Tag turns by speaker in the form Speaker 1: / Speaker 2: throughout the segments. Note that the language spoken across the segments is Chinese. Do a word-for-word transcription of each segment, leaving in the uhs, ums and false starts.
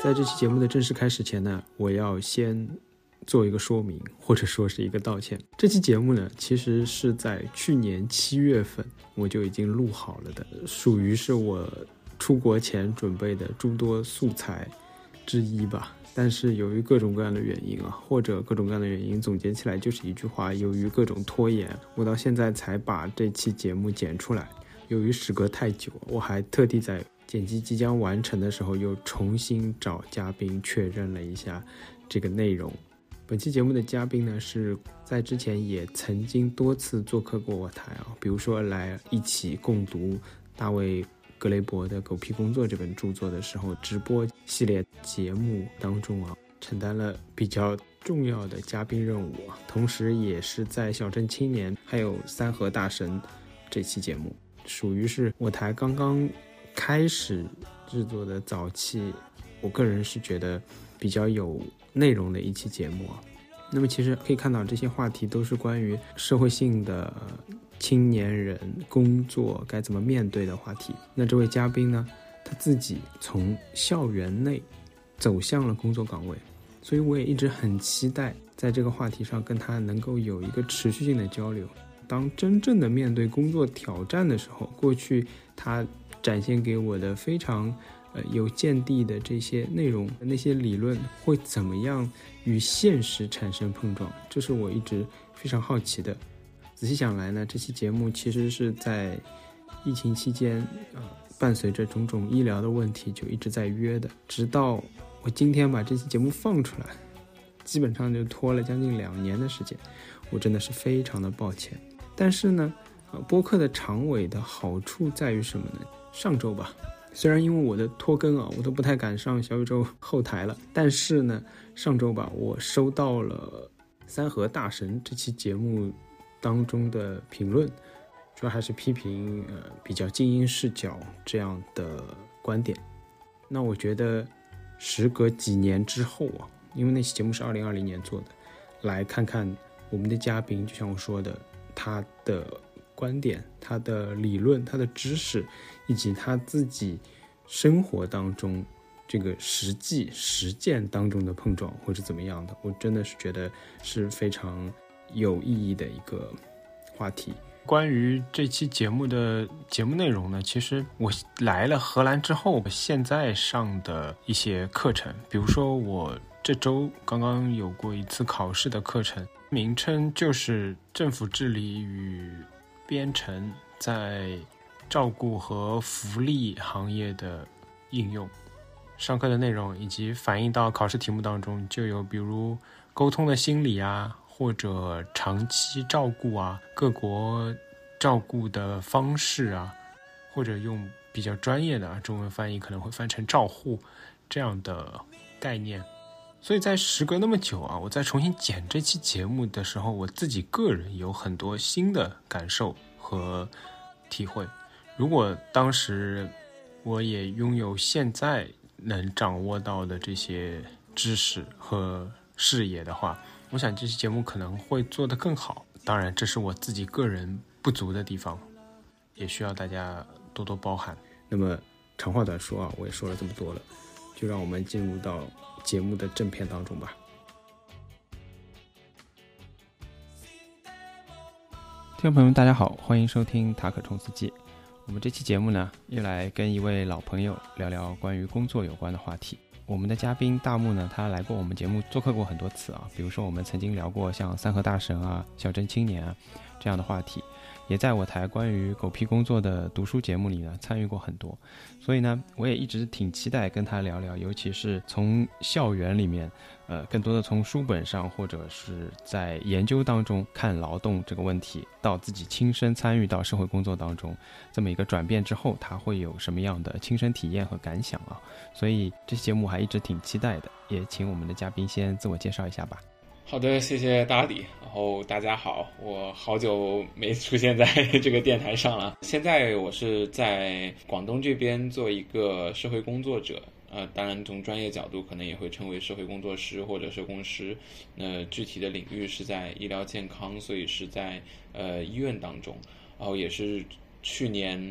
Speaker 1: 在这期节目的正式开始前呢，我要先做一个说明，或者说是一个道歉。这期节目呢，其实是在去年七月份我就已经录好了的，属于是我出国前准备的诸多素材之一吧。但是由于各种各样的原因啊，或者各种各样的原因，总结起来就是一句话：由于各种拖延，我到现在才把这期节目剪出来。由于时隔太久，我还特地在剪辑即将完成的时候，又重新找嘉宾确认了一下这个内容。本期节目的嘉宾呢，是在之前也曾经多次做客过我台啊，比如说来一起共读大卫格雷伯的《狗屁工作》这本著作的时候，直播系列节目当中啊，承担了比较重要的嘉宾任务啊，同时也是在小镇青年还有三河大神这期节目，属于是我台刚刚开始制作的早期，我个人是觉得比较有内容的一期节目啊。那么其实可以看到，这些话题都是关于社会性的青年人工作该怎么面对的话题。那这位嘉宾呢，他自己从校园内走向了工作岗位，所以我也一直很期待在这个话题上跟他能够有一个持续性的交流。当真正的面对工作挑战的时候，过去他展现给我的非常呃有见地的这些内容，那些理论会怎么样与现实产生碰撞，这是我一直非常好奇的。仔细想来呢，这期节目其实是在疫情期间呃，伴随着种种医疗的问题就一直在约的，直到我今天把这期节目放出来，基本上就拖了将近两年的时间，我真的是非常的抱歉。但是呢呃，播客的长尾的好处在于什么呢？上周吧，虽然因为我的拖更啊，我都不太敢上小宇宙后台了，但是呢上周吧，我收到了三河大神这期节目当中的评论，主要还是批评呃比较精英视角这样的观点。那我觉得时隔几年之后啊，因为那期节目是二零二零年做的，来看看我们的嘉宾，就像我说的，他的观点、他的理论、他的知识，以及他自己生活当中这个实际实践当中的碰撞会是怎么样的，我真的是觉得是非常有意义的一个话题。关于这期节目的节目内容呢，其实我来了荷兰之后，现在上的一些课程，比如说我这周刚刚有过一次考试的课程，名称就是政府治理与编程在照顾和福利行业的应用。上课的内容以及反映到考试题目当中，就有比如沟通的心理啊，或者长期照顾啊，各国照顾的方式啊，或者用比较专业的中文翻译可能会翻成照护这样的概念。所以在时隔那么久啊，我在重新剪这期节目的时候，我自己个人有很多新的感受和体会。如果当时我也拥有现在能掌握到的这些知识和视野的话，我想这期节目可能会做得更好。当然这是我自己个人不足的地方，也需要大家多多包涵。那么长话短说啊，我也说了这么多了，就让我们进入到节目的正片当中吧。
Speaker 2: 听众朋友们大家好，欢迎收听塔可冲司机。我们这期节目呢，又来跟一位老朋友聊聊关于工作有关的话题。我们的嘉宾大木呢，他来过我们节目做客过很多次啊，比如说我们曾经聊过像三河大神啊、小镇青年啊这样的话题，也在我台关于狗屁工作的读书节目里呢参与过很多，所以呢我也一直挺期待跟他聊聊，尤其是从校园里面呃，更多的从书本上或者是在研究当中看劳动这个问题，到自己亲身参与到社会工作当中这么一个转变之后，他会有什么样的亲身体验和感想啊？所以这期节目还一直挺期待的，也请我们的嘉宾先自我介绍一下吧。
Speaker 3: 好的，谢谢大理。然后大家好，我好久没出现在这个电台上了。现在我是在广东这边做一个社会工作者，呃，当然从专业角度可能也会称为社会工作师或者社工师。那具体的领域是在医疗健康，所以是在呃医院当中。然后也是去年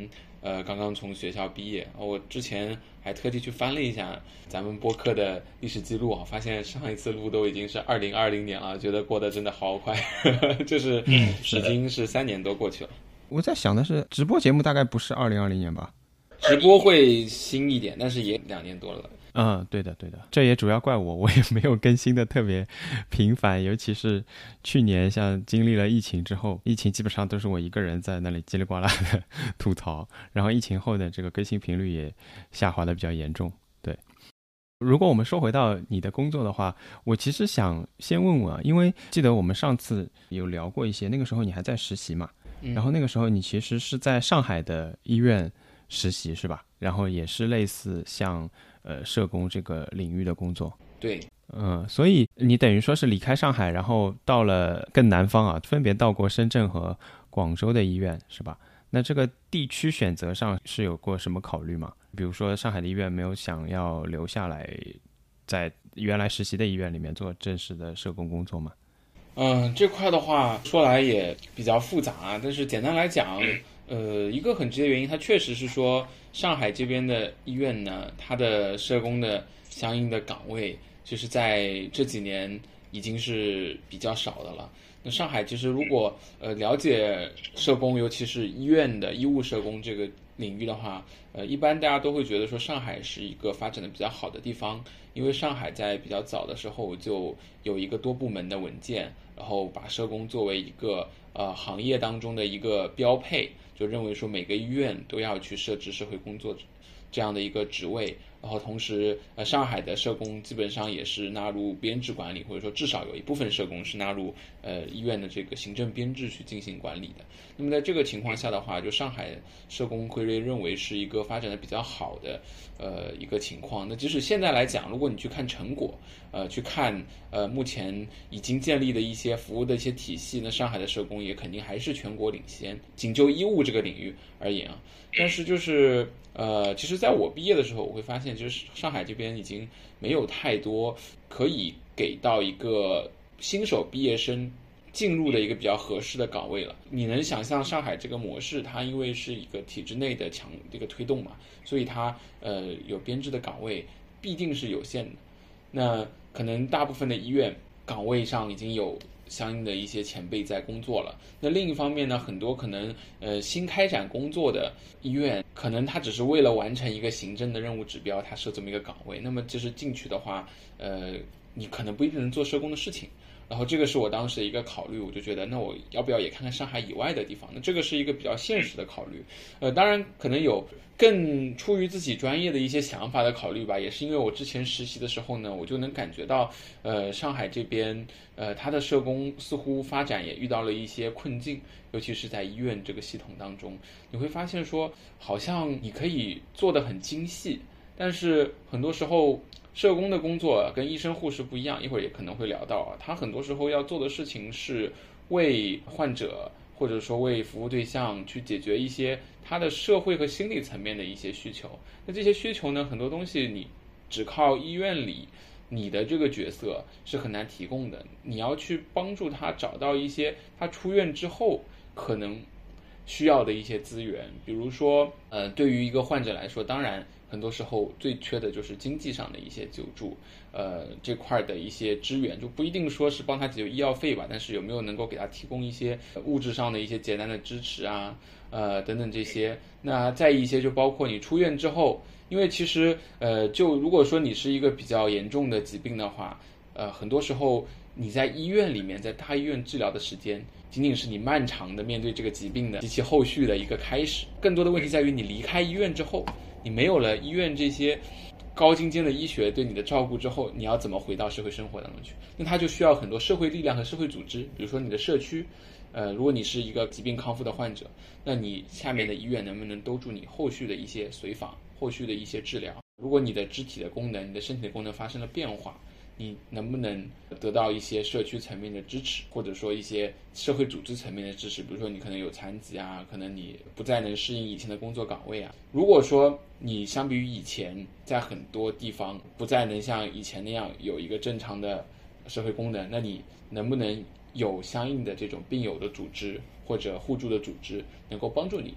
Speaker 3: 呃刚刚从学校毕业。我之前还特地去翻了一下咱们播客的历史记录啊，发现上一次录都已经是二零二零年了，觉得过得真的好快，就是已经是三年多过去了。
Speaker 2: 我在想的是，直播节目大概不是二零二零年吧？
Speaker 3: 直播会新一点，但是也两年多了。
Speaker 2: 嗯，对的对的，这也主要怪我，我也没有更新的特别频繁，尤其是去年像经历了疫情之后，疫情基本上都是我一个人在那里叽里呱啦的吐槽，然后疫情后的这个更新频率也下滑的比较严重。对，如果我们说回到你的工作的话，我其实想先问问啊，因为记得我们上次有聊过一些，那个时候你还在实习嘛，
Speaker 3: 嗯、然
Speaker 2: 后那个时候你其实是在上海的医院实习是吧？然后也是类似像呃社工这个领域的工作。
Speaker 3: 对，
Speaker 2: 嗯，所以你等于说是离开上海，然后到了更南方啊，分别到过深圳和广州的医院是吧？那这个地区选择上是有过什么考虑吗？比如说上海的医院没有想要留下来在原来实习的医院里面做正式的社工工作吗？
Speaker 3: 嗯，这块的话说来也比较复杂，但是简单来讲，呃，一个很直接原因，它确实是说上海这边的医院呢，它的社工的相应的岗位，就是在这几年已经是比较少的了。那上海其实如果呃了解社工，尤其是医院的医务社工这个领域的话，呃，一般大家都会觉得说上海是一个发展的比较好的地方，因为上海在比较早的时候就有一个多部门的文件，然后把社工作为一个呃行业当中的一个标配，就认为说每个医院都要去设置社会工作这样的一个职位。然后同时呃上海的社工基本上也是纳入编制管理，或者说至少有一部分社工是纳入呃医院的这个行政编制去进行管理的。那么在这个情况下的话，就上海社工会被认为是一个发展的比较好的呃一个情况。那即使现在来讲，如果你去看成果，呃去看呃目前已经建立的一些服务的一些体系，那上海的社工也肯定还是全国领先，仅就医务这个领域而言啊。但是就是呃，其实在我毕业的时候，我会发现，就是上海这边已经没有太多可以给到一个新手毕业生进入的一个比较合适的岗位了。你能想象上海这个模式，它因为是一个体制内的强这个推动嘛，所以它呃有编制的岗位必定是有限的。那可能大部分的医院岗位上已经有相应的一些前辈在工作了。那另一方面呢，很多可能呃新开展工作的医院，可能它只是为了完成一个行政的任务指标，它设这么一个岗位。那么就是进去的话，呃，你可能不一定能做社工的事情。然后这个是我当时的一个考虑，我就觉得那我要不要也看看上海以外的地方？那这个是一个比较现实的考虑。呃，当然可能有更出于自己专业的一些想法的考虑吧，也是因为我之前实习的时候呢，我就能感觉到，呃，上海这边，呃，它的社工似乎发展也遇到了一些困境，尤其是在医院这个系统当中，你会发现说，好像你可以做得很精细，但是很多时候社工的工作跟医生护士不一样，一会儿也可能会聊到啊，他很多时候要做的事情是为患者或者说为服务对象去解决一些他的社会和心理层面的一些需求。那这些需求呢，很多东西你只靠医院里你的这个角色是很难提供的，你要去帮助他找到一些他出院之后可能需要的一些资源。比如说呃，对于一个患者来说，当然很多时候最缺的就是经济上的一些救助，呃，这块的一些支援，就不一定说是帮他解决医药费吧，但是有没有能够给他提供一些物质上的一些简单的支持啊，呃，等等这些。那再一些就包括你出院之后，因为其实呃，就如果说你是一个比较严重的疾病的话，呃，很多时候你在医院里面，在大医院治疗的时间，仅仅是你漫长的面对这个疾病的及其后续的一个开始。更多的问题在于你离开医院之后，你没有了医院这些高精尖的医学对你的照顾之后，你要怎么回到社会生活当中去？那它就需要很多社会力量和社会组织，比如说你的社区，呃，如果你是一个疾病康复的患者，那你下面的医院能不能兜住你后续的一些随访，后续的一些治疗？如果你的肢体的功能、你的身体的功能发生了变化，你能不能得到一些社区层面的支持，或者说一些社会组织层面的支持？比如说你可能有残疾啊，可能你不再能适应以前的工作岗位啊。如果说你相比于以前在很多地方不再能像以前那样有一个正常的社会功能，那你能不能有相应的这种病友的组织或者互助的组织能够帮助你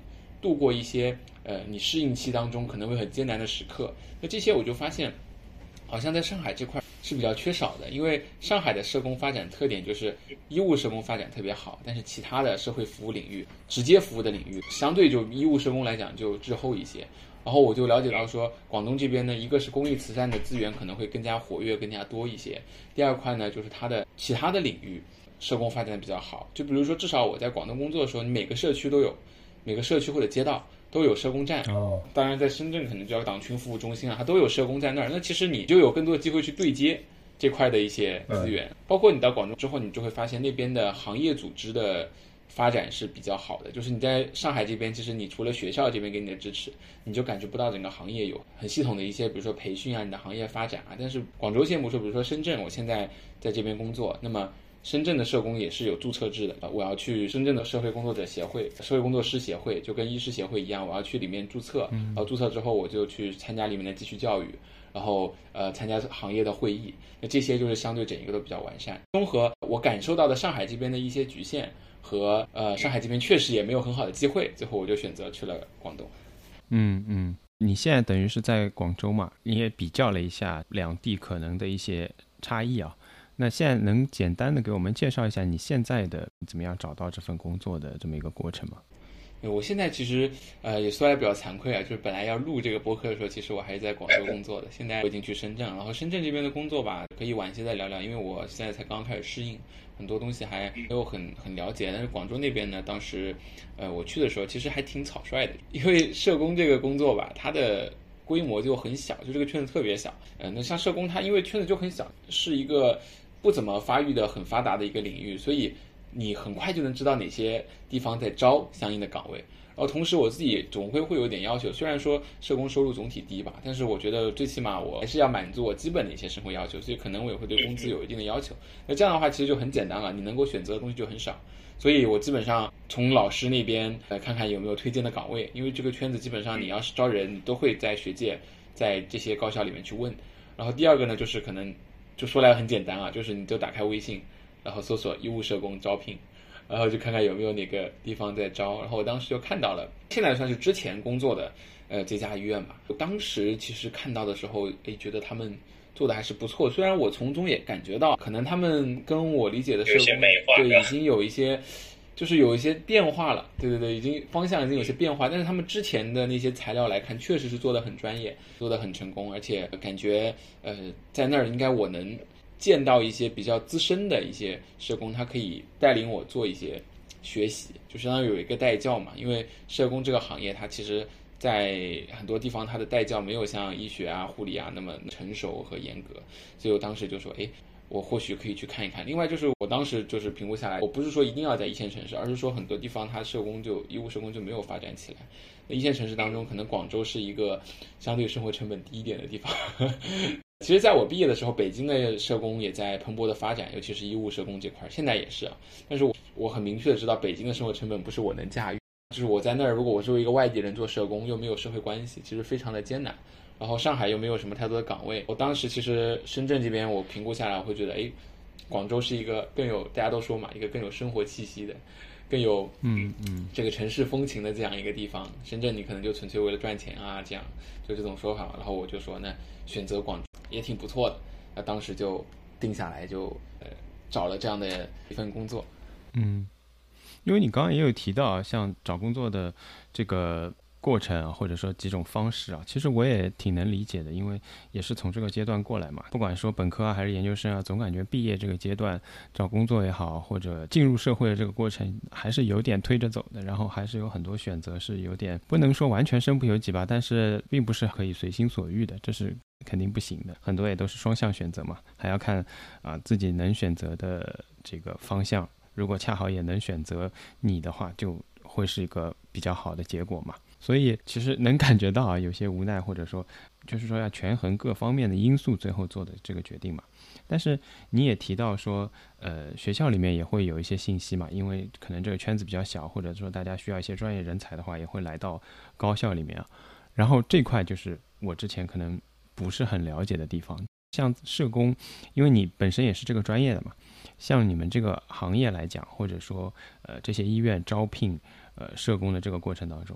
Speaker 3: 度过一些呃你适应期当中可能会很艰难的时刻。那这些我就发现好像在上海这块是比较缺少的，因为上海的社工发展特点就是医务社工发展特别好，但是其他的社会服务领域、直接服务的领域相对就医务社工来讲就滞后一些。然后我就了解到说，广东这边呢，一个是公益慈善的资源可能会更加活跃、更加多一些；第二块呢，就是它的其他的领域社工发展比较好。就比如说，至少我在广东工作的时候，你每个社区都有，每个社区或者街道都有社工站。
Speaker 1: 哦，
Speaker 3: 当然在深圳可能就要党群服务中心啊，它都有社工在那儿。那其实你就有更多的机会去对接这块的一些资源，嗯、包括你到广州之后，你就会发现那边的行业组织的发展是比较好的。就是你在上海这边，其实你除了学校这边给你的支持，你就感觉不到整个行业有很系统的一些，比如说培训啊，你的行业发展啊。但是广州先不说，比如说深圳，我现在在这边工作，那么深圳的社工也是有注册制的，我要去深圳的社会工作者协会、社会工作师协会，就跟医师协会一样，我要去里面注册，然后注册之后我就去参加里面的继续教育，然后呃参加行业的会议，那这些就是相对整一个都比较完善。综合我感受到的上海这边的一些局限和呃上海这边确实也没有很好的机会，最后我就选择去了广东。
Speaker 2: 嗯嗯，你现在等于是在广州嘛，你也比较了一下两地可能的一些差异啊。那现在能简单的给我们介绍一下你现在的怎么样找到这份工作的这么一个过程吗？
Speaker 3: 我现在其实呃也说来比较惭愧啊，就是本来要录这个播客的时候，其实我还是在广州工作的，现在我已经去深圳，然后深圳这边的工作吧，可以晚些再聊聊，因为我现在才刚刚开始适应，很多东西还没有很很了解。但是广州那边呢，当时呃我去的时候其实还挺草率的，因为社工这个工作吧，它的规模就很小，就这个圈子特别小。呃，那像社工，它因为圈子就很小，是一个不怎么发育的很发达的一个领域，所以你很快就能知道哪些地方在招相应的岗位。然后同时我自己总会会有点要求，虽然说社工收入总体低吧，但是我觉得最起码我还是要满足我基本的一些生活要求，所以可能我也会对工资有一定的要求。那这样的话其实就很简单了，你能够选择的东西就很少。所以我基本上从老师那边呃看看有没有推荐的岗位，因为这个圈子基本上你要是招人，你都会在学界在这些高校里面去问。然后第二个呢，就是可能就说来很简单啊，就是你就打开微信，然后搜索医务社工招聘，然后就看看有没有哪个地方在招。然后我当时就看到了，现在算是之前工作的呃这家医院吧。我当时其实看到的时候，诶，觉得他们做的还是不错，虽然我从中也感觉到可能他们跟我理解的社工对已经有一些就是有一些变化了，对对对，已经方向已经有些变化，但是他们之前的那些材料来看，确实是做得很专业，做得很成功，而且感觉呃在那儿应该我能见到一些比较资深的一些社工，他可以带领我做一些学习，就相当于有一个带教嘛。因为社工这个行业，它其实在很多地方它的带教没有像医学啊、护理啊那么成熟和严格，所以我当时就说，哎。我或许可以去看一看。另外就是我当时就是评估下来，我不是说一定要在一线城市，而是说很多地方它社工就医务社工就没有发展起来。那一线城市当中，可能广州是一个相对生活成本低一点的地方。其实在我毕业的时候，北京的社工也在蓬勃的发展，尤其是医务社工这块，现在也是啊。但是我我很明确的知道，北京的生活成本不是我能驾驭。就是我在那儿，如果我作为一个外地人做社工，又没有社会关系，其实非常的艰难。然后上海又没有什么太多的岗位，我当时其实深圳这边我评估下来，我会觉得，哎，广州是一个更有大家都说嘛，一个更有生活气息的，更有
Speaker 2: 嗯嗯
Speaker 3: 这个城市风情的这样一个地方。深圳你可能就纯粹为了赚钱啊，这样就这种说法。然后我就说，那选择广州也挺不错的。那当时就定下来就，就呃找了这样的一份工作。
Speaker 2: 嗯，因为你刚刚也有提到啊，像找工作的这个过程啊，或者说几种方式啊，其实我也挺能理解的，因为也是从这个阶段过来嘛。不管说本科啊还是研究生啊，总感觉毕业这个阶段找工作也好，或者进入社会的这个过程还是有点推着走的，然后还是有很多选择是有点不能说完全身不由己吧，但是并不是可以随心所欲的，这是肯定不行的。很多也都是双向选择嘛，还要看啊自己能选择的这个方向，如果恰好也能选择你的话，就会是一个比较好的结果嘛。所以其实能感觉到啊，有些无奈，或者说就是说要权衡各方面的因素，最后做的这个决定嘛。但是你也提到说，呃，学校里面也会有一些信息嘛，因为可能这个圈子比较小，或者说大家需要一些专业人才的话，也会来到高校里面啊。然后这块就是我之前可能不是很了解的地方。像社工，因为你本身也是这个专业的嘛，像你们这个行业来讲，或者说呃这些医院招聘呃社工的这个过程当中，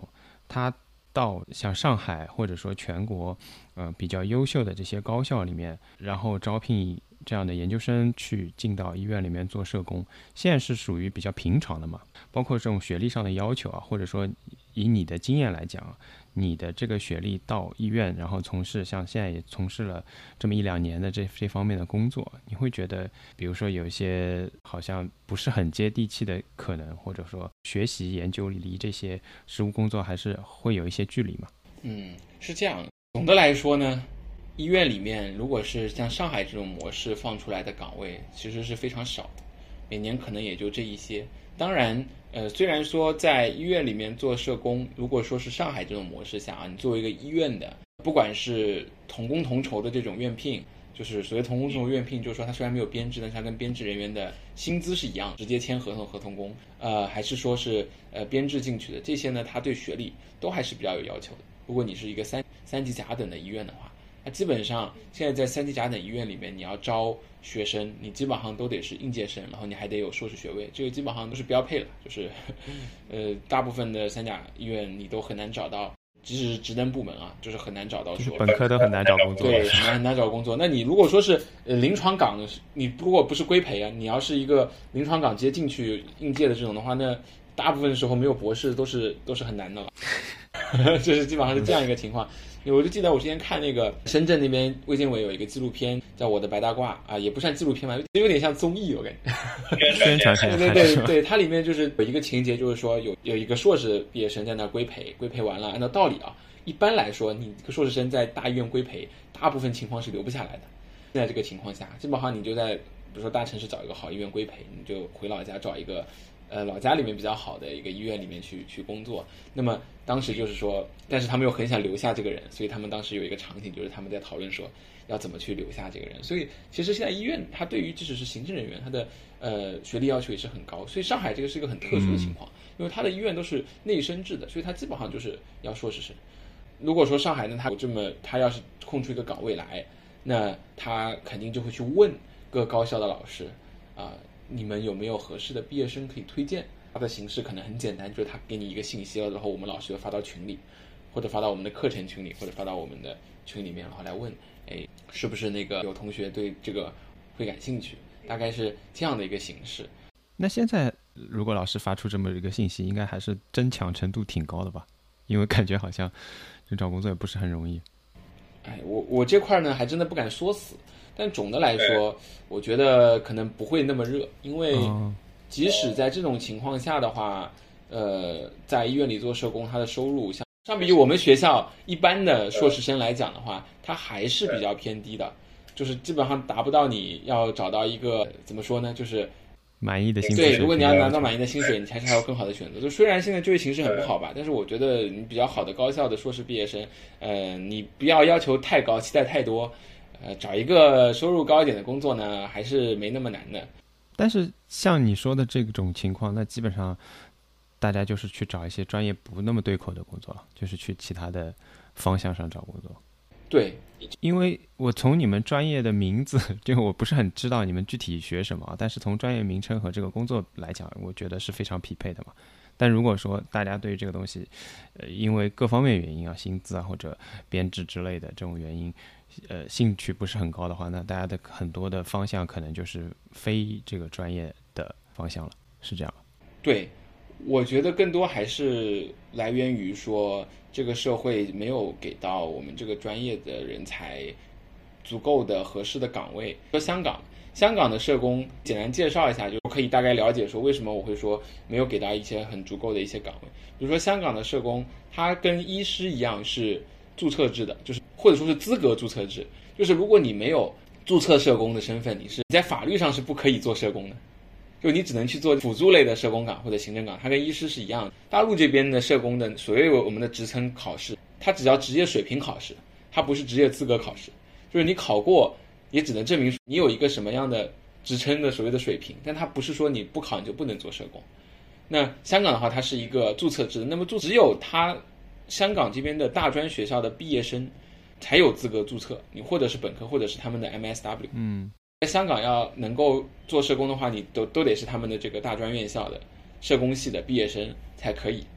Speaker 2: 他到像上海或者说全国呃比较优秀的这些高校里面，然后招聘这样的研究生去进到医院里面做社工，现在是属于比较平常的嘛？包括这种学历上的要求啊，或者说以你的经验来讲，你的这个学历到医院，然后从事像现在也从事了这么一两年的这这方面的工作，你会觉得，比如说有一些好像不是很接地气的可能，或者说学习研究离这些实务工作还是会有一些距离嘛？
Speaker 3: 嗯，是这样。总的来说呢，医院里面如果是像上海这种模式放出来的岗位，其实是非常少的，每年可能也就这一些。当然，呃，虽然说在医院里面做社工，如果说是上海这种模式下啊，你作为一个医院的，不管是同工同酬的这种院聘，就是所谓同工同酬院聘，就是说他虽然没有编制，但是他跟编制人员的薪资是一样，直接签合同合同工，呃，还是说是呃编制进去的，这些呢，他对学历都还是比较有要求的。如果你是一个三三级甲等的医院的话，那基本上现在在三级甲等医院里面，你要招学生，你基本上都得是应届生，然后你还得有硕士学位，这个基本上都是标配了。就是呃，大部分的三甲医院你都很难找到，即使是职能部门啊，就是很难找到说，
Speaker 2: 就是本科都很难找工作，
Speaker 3: 对，很难很难找工作。那你如果说是呃临床岗，你如果不是规培啊，你要是一个临床岗直接进去应届的这种的话，那大部分时候没有博士都是都是很难的了。就是基本上是这样一个情况。我就记得我之前看那个深圳那边卫健委有一个纪录片叫《我的白大褂》啊，也不算纪录片吧，有点像综艺，我感觉。
Speaker 2: 宣传片。
Speaker 3: 对对对对，它里面就是有一个情节，就是说有有一个硕士毕业生在那规培，规培完了，按照道理啊，一般来说你这个硕士生在大医院规培，大部分情况是留不下来的。现在这个情况下，基本上你就在比如说大城市找一个好医院规培，你就回老家找一个。呃，老家里面比较好的一个医院里面去去工作，那么当时就是说，但是他们又很想留下这个人，所以他们当时有一个场景，就是他们在讨论说要怎么去留下这个人。所以其实现在医院它对于即使是行政人员，它的呃学历要求也是很高。所以上海这个是一个很特殊的情况，因为它的医院都是内生制的，所以它基本上就是要硕士生。如果说上海呢，它有这么，它要是空出一个岗位来，那他肯定就会去问各高校的老师啊。呃你们有没有合适的毕业生可以推荐？它的形式可能很简单，就是他给你一个信息了，然后我们老师就发到群里，或者发到我们的课程群里，或者发到我们的群里面，然后来问，哎，是不是那个有同学对这个会感兴趣？大概是这样的一个形式。
Speaker 2: 那现在如果老师发出这么一个信息，应该还是争抢程度挺高的吧？因为感觉好像就找工作也不是很容易。
Speaker 3: 哎，我我这块呢还真的不敢说死。但总的来说，我觉得可能不会那么热，因为即使在这种情况下的话，呃，在医院里做社工，他的收入相相比于我们学校一般的硕士生来讲的话，他还是比较偏低的，就是基本上达不到你要找到一个怎么说呢，就是
Speaker 2: 满意的薪水。
Speaker 3: 对，如果你要拿到满意的薪水，你还是还有更好的选择。就虽然现在就业形势很不好吧，但是我觉得你比较好的高校的硕士毕业生，呃，你不要要求太高，期待太多。呃，找一个收入高一点的工作呢，还是没那么难的。
Speaker 2: 但是像你说的这种情况，那基本上大家就是去找一些专业不那么对口的工作了，就是去其他的方向上找工作。
Speaker 3: 对，
Speaker 2: 因为我从你们专业的名字，就我不是很知道你们具体学什么，但是从专业名称和这个工作来讲，我觉得是非常匹配的嘛。但如果说大家对这个东西，呃，因为各方面原因啊，薪资啊或者编制之类的这种原因，呃，兴趣不是很高的话，那大家的很多的方向可能就是非这个专业的方向了，是这样。
Speaker 3: 对，我觉得更多还是来源于说，这个社会没有给到我们这个专业的人才足够的合适的岗位。说香港。香港的社工简单介绍一下，就可以大概了解说为什么我会说没有给到一些很足够的一些岗位。比如说香港的社工，他跟医师一样是注册制的，就是或者说是资格注册制，就是如果你没有注册社工的身份，你是在法律上是不可以做社工的，就你只能去做辅助类的社工岗或者行政岗，它跟医师是一样的。大陆这边的社工的所谓我们的职称考试，它只要职业水平考试，它不是职业资格考试，就是你考过也只能证明你有一个什么样的职称的所谓的水平，但它不是说你不考你就不能做社工。那香港的话，它是一个注册制，那么只有它香港这边的大专学校的毕业生才有资格注册，你或者是本科，或者是他们的 M S W。
Speaker 2: 嗯，
Speaker 3: 在香港要能够做社工的话，你都都得是他们的这个大专院校的社工系的毕业生才可以。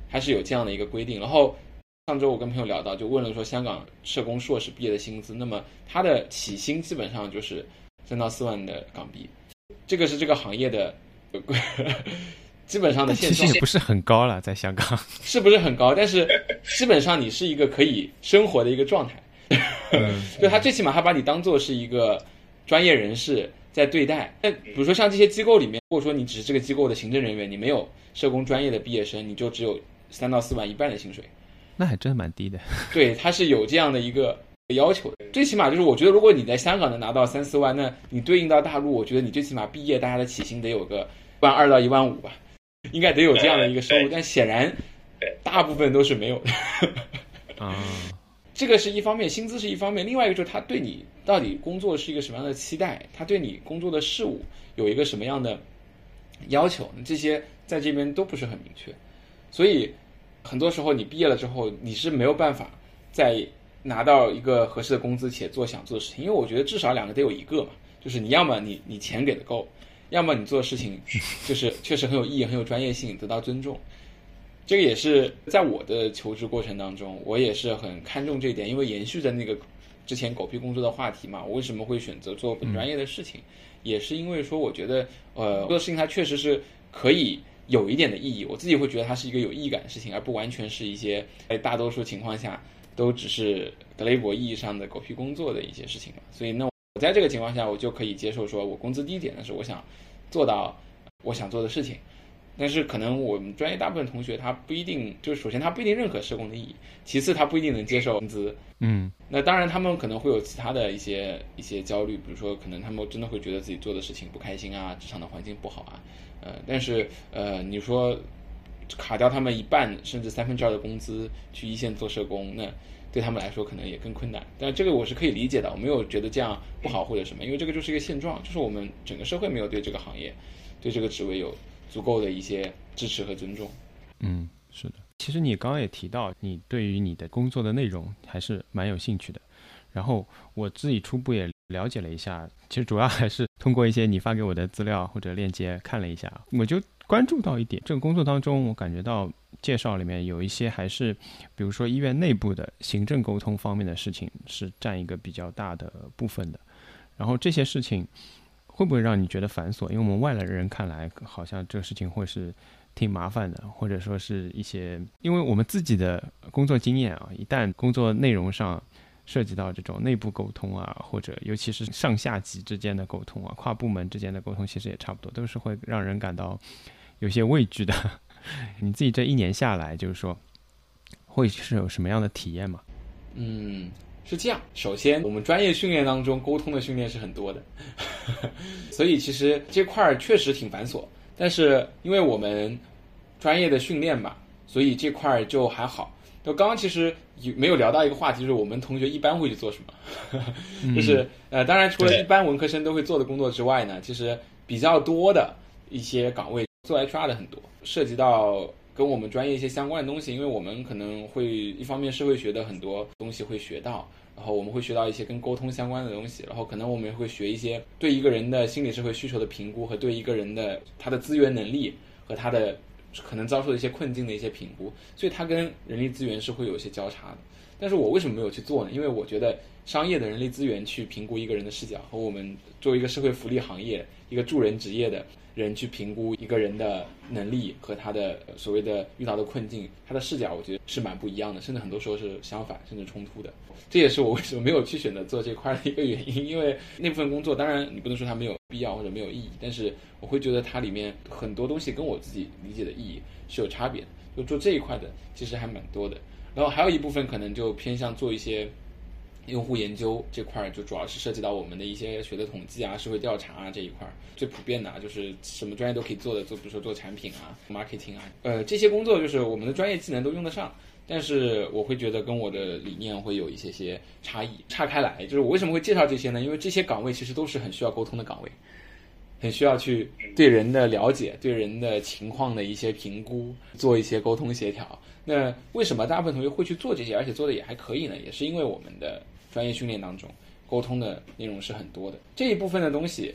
Speaker 3: 还是有这样的一个规定。然后上周我跟朋友聊到，就问了说香港社工硕士毕业的薪资，那么他的起薪基本上就是三到四万的港币，这个是这个行业的基本上的现状，
Speaker 2: 其实也不是很高了，在香港
Speaker 3: 是不是很高？但是基本上你是一个可以生活的一个状态，
Speaker 2: 嗯、
Speaker 3: 就他最起码他把你当做是一个专业人士在对待。那比如说像这些机构里面，如果说你只是这个机构的行政人员，你没有社工专业的毕业生，你就只有三到四万一半的薪水，
Speaker 2: 那还真蛮低的。
Speaker 3: 对，他是有这样的一个要求的。最起码就是我觉得如果你在香港能拿到三四万，那你对应到大陆，我觉得你最起码毕业大家的起薪得有个万二到一万五吧，应该得有这样的一个收入。但显然大部分都是没有的
Speaker 2: 啊。
Speaker 3: 这个是一方面，薪资是一方面，另外一个就是他对你到底工作是一个什么样的期待，他对你工作的事务有一个什么样的要求，这些在这边都不是很明确。所以很多时候你毕业了之后，你是没有办法再拿到一个合适的工资且做想做的事情，因为我觉得至少两个得有一个嘛，就是你要么你你钱给的够，要么你做的事情就是确实很有意义、很有专业性，得到尊重。这个也是在我的求职过程当中，我也是很看重这一点，因为延续着那个之前狗屁工作的话题嘛，我为什么会选择做本专业的事情，嗯、也是因为说我觉得呃做的事情它确实是可以有一点的意义，我自己会觉得它是一个有意义感的事情，而不完全是一些在大多数情况下都只是德雷伯意义上的狗屁工作的一些事情嘛。所以那我在这个情况下，我就可以接受说我工资低点，但是我想做到我想做的事情。但是可能我们专业大部分同学他不一定，就是首先他不一定认可社工的意义，其次他不一定能接受工资，
Speaker 2: 嗯，
Speaker 3: 那当然他们可能会有其他的一些一些焦虑，比如说可能他们真的会觉得自己做的事情不开心啊，职场的环境不好啊，呃，但是呃你说卡掉他们一半甚至三分之二的工资去一线做社工，那对他们来说可能也更困难。但这个我是可以理解的，我没有觉得这样不好或者什么，因为这个就是一个现状，就是我们整个社会没有对这个行业对这个职位有足够的一些支持和尊重。
Speaker 2: 嗯，是的。其实你刚刚也提到，你对于你的工作的内容还是蛮有兴趣的。然后我自己初步也了解了一下，其实主要还是通过一些你发给我的资料或者链接看了一下，我就关注到一点，这个工作当中我感觉到介绍里面有一些还是比如说医院内部的行政沟通方面的事情是占一个比较大的部分的。然后这些事情会不会让你觉得繁琐？因为我们外来人看来好像这个事情会是挺麻烦的，或者说是一些，因为我们自己的工作经验啊，一旦工作内容上涉及到这种内部沟通啊，或者尤其是上下级之间的沟通啊，跨部门之间的沟通，其实也差不多都是会让人感到有些畏惧的。你自己这一年下来，就是说会是有什么样的体验吗？
Speaker 3: 嗯，是这样，首先我们专业训练当中沟通的训练是很多的所以其实这块确实挺繁琐，但是因为我们专业的训练嘛，所以这块就还好。就刚刚其实没有聊到一个话题，就是我们同学一般会去做什么就是呃，当然除了一般文科生都会做的工作之外呢，其实比较多的一些岗位做 H R 的很多，涉及到跟我们专业一些相关的东西，因为我们可能会一方面社会学的很多东西会学到，然后我们会学到一些跟沟通相关的东西，然后可能我们会学一些对一个人的心理社会需求的评估和对一个人的他的资源能力和他的可能遭受的一些困境的一些评估，所以它跟人力资源是会有一些交叉的。但是我为什么没有去做呢？因为我觉得商业的人力资源去评估一个人的视角，和我们作为一个社会福利行业一个助人职业的人去评估一个人的能力和他的所谓的遇到的困境，他的视角我觉得是蛮不一样的，甚至很多时候是相反甚至冲突的。这也是我为什么没有去选择做这块的一个原因，因为那部分工作当然你不能说它没有必要或者没有意义，但是我会觉得它里面很多东西跟我自己理解的意义是有差别的，就做这一块的其实还蛮多的。然后还有一部分可能就偏向做一些用户研究这块，就主要是涉及到我们的一些学的统计啊、社会调查啊这一块，最普遍的啊，就是什么专业都可以做的，做比如说做产品啊、marketing 啊，呃，这些工作就是我们的专业技能都用得上，但是我会觉得跟我的理念会有一些些差异，岔开来。就是我为什么会介绍这些呢？因为这些岗位其实都是很需要沟通的岗位，很需要去对人的了解、对人的情况的一些评估，做一些沟通协调。那为什么大部分同学会去做这些，而且做的也还可以呢？也是因为我们的专业训练当中沟通的内容是很多的。这一部分的东西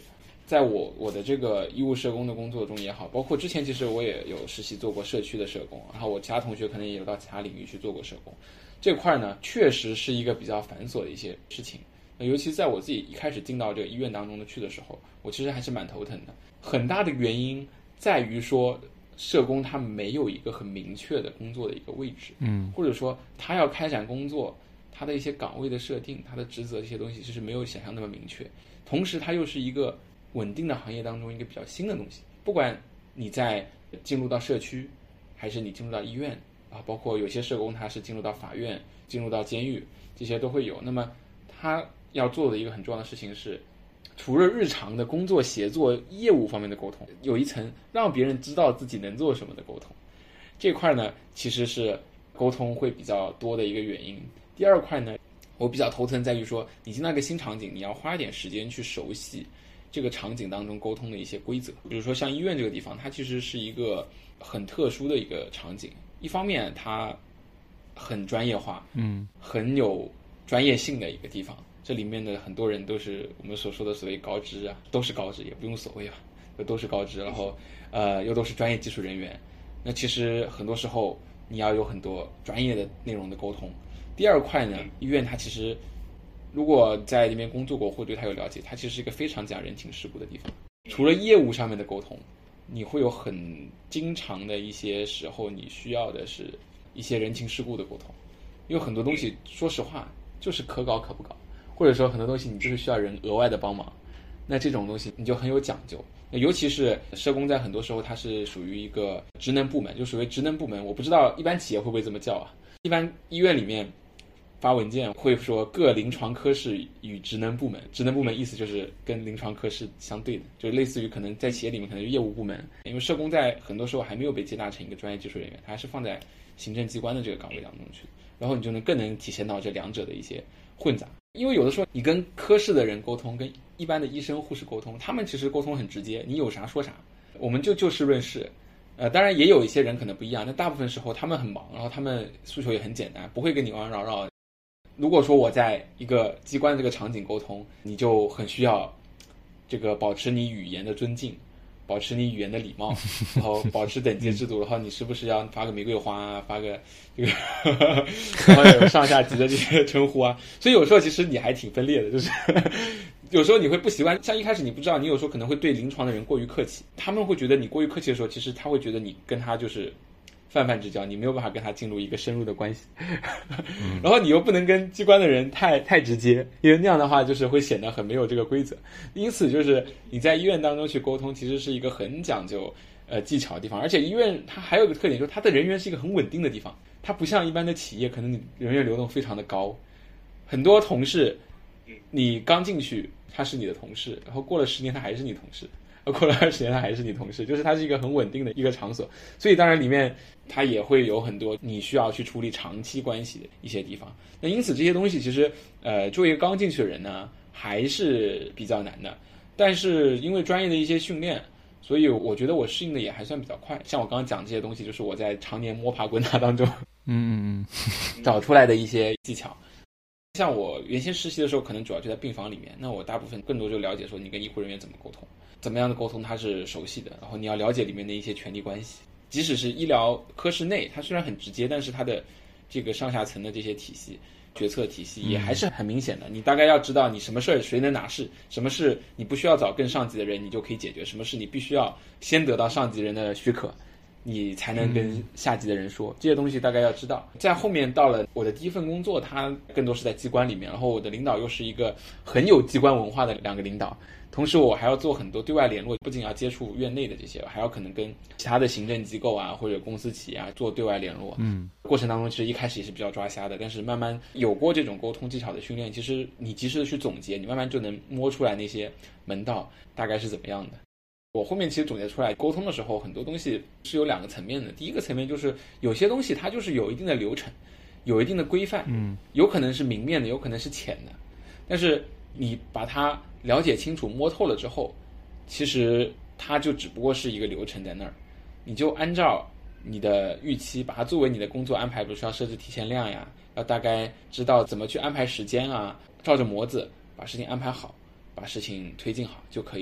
Speaker 3: 在我我的这个医务社工的工作中也好，包括之前其实我也有实习做过社区的社工，然后我其他同学可能也有到其他领域去做过社工，这块呢确实是一个比较繁琐的一些事情。尤其在我自己一开始进到这个医院当中的去的时候，我其实还是蛮头疼的。很大的原因在于说，社工他没有一个很明确的工作的一个位置，
Speaker 2: 嗯，
Speaker 3: 或者说他要开展工作，他的一些岗位的设定，他的职责这些东西其实没有想象那么明确。同时，它又是一个稳定的行业当中一个比较新的东西。不管你在进入到社区，还是你进入到医院啊，包括有些社工他是进入到法院、进入到监狱，这些都会有。那么他要做的一个很重要的事情是，除了日常的工作协作业务方面的沟通，有一层让别人知道自己能做什么的沟通。这块呢其实是沟通会比较多的一个原因。第二块呢，我比较头疼在于说，你进到一个新场景，你要花一点时间去熟悉这个场景当中沟通的一些规则。比如说像医院这个地方，它其实是一个很特殊的一个场景，一方面它很专业化，
Speaker 2: 嗯，
Speaker 3: 很有专业性的一个地方，这里面的很多人都是我们所说的所谓高知啊，都是高知，也不用所谓吧，都是高知，然后呃又都是专业技术人员。那其实很多时候你要有很多专业的内容的沟通。第二块呢，医院它其实如果在里面工作过或对它有了解，它其实是一个非常讲人情世故的地方。除了业务上面的沟通，你会有很经常的一些时候你需要的是一些人情世故的沟通，因为很多东西说实话就是可搞可不搞，或者说很多东西你就是需要人额外的帮忙，那这种东西你就很有讲究。尤其是社工在很多时候它是属于一个职能部门，就属于职能部门，我不知道一般企业会不会这么叫啊。一般医院里面发文件会说各临床科室与职能部门，职能部门意思就是跟临床科室相对的，就类似于可能在企业里面可能是业务部门，因为社工在很多时候还没有被接纳成一个专业技术人员，他还是放在行政机关的这个岗位当中去，然后你就能更能体现到这两者的一些混杂。因为有的时候你跟科室的人沟通，跟一般的医生护士沟通，他们其实沟通很直接，你有啥说啥，我们就就事论事。呃，当然也有一些人可能不一样，但大部分时候他们很忙，然后他们诉求也很简单，不会跟你弯弯绕绕。如果说我在一个机关的这个场景沟通，你就很需要这个保持你语言的尊敬，保持你语言的礼貌，然后保持等级制度，然后你时不时要发个玫瑰花，发个这个然后有上下级的这些称呼啊。所以有时候其实你还挺分裂的，就是有时候你会不习惯，像一开始你不知道，你有时候可能会对临床的人过于客气，他们会觉得你过于客气的时候，其实他会觉得你跟他就是泛泛之交，你没有办法跟他进入一个深入的关系然后你又不能跟机关的人太太直接，因为那样的话就是会显得很没有这个规则。因此就是你在医院当中去沟通，其实是一个很讲究呃技巧的地方。而且医院它还有一个特点，就是它的人员是一个很稳定的地方，它不像一般的企业可能你人员流动非常的高，很多同事你刚进去他是你的同事，然后过了十年他还是你同事，过了二十年他还是你同事，就是它是一个很稳定的一个场所。所以当然里面它也会有很多你需要去处理长期关系的一些地方。那因此这些东西其实呃作为一个刚进去的人呢还是比较难的，但是因为专业的一些训练，所以我觉得我适应的也还算比较快。像我刚刚讲这些东西，就是我在常年摸爬滚打当中
Speaker 2: 嗯嗯
Speaker 3: 嗯找出来的一些技巧。像我原先实习的时候可能主要就在病房里面，那我大部分更多就了解说你跟医护人员怎么沟通，怎么样的沟通他是熟悉的，然后你要了解里面的一些权利关系。即使是医疗科室内，它虽然很直接，但是它的这个上下层的这些体系决策体系也还是很明显的。你大概要知道你什么事儿谁能哪事，什么事你不需要找更上级的人你就可以解决，什么事你必须要先得到上级人的许可你才能跟下级的人说，这些东西大概要知道。在后面到了我的第一份工作，它更多是在机关里面，然后我的领导又是一个很有机关文化的两个领导，同时我还要做很多对外联络，不仅要接触院内的这些，还要可能跟其他的行政机构啊或者公司企业啊做对外联络。
Speaker 2: 嗯，
Speaker 3: 过程当中其实一开始也是比较抓瞎的，但是慢慢有过这种沟通技巧的训练，其实你及时的去总结，你慢慢就能摸出来那些门道大概是怎么样的。我后面其实总结出来，沟通的时候很多东西是有两个层面的。第一个层面就是有些东西它就是有一定的流程，有一定的规范，
Speaker 2: 嗯，
Speaker 3: 有可能是明面的，有可能是浅的，但是你把它了解清楚摸透了之后，其实它就只不过是一个流程在那儿，你就按照你的预期把它作为你的工作安排，比如说要设置提前量呀，要大概知道怎么去安排时间啊，照着模子把事情安排好，把事情推进好就可以了。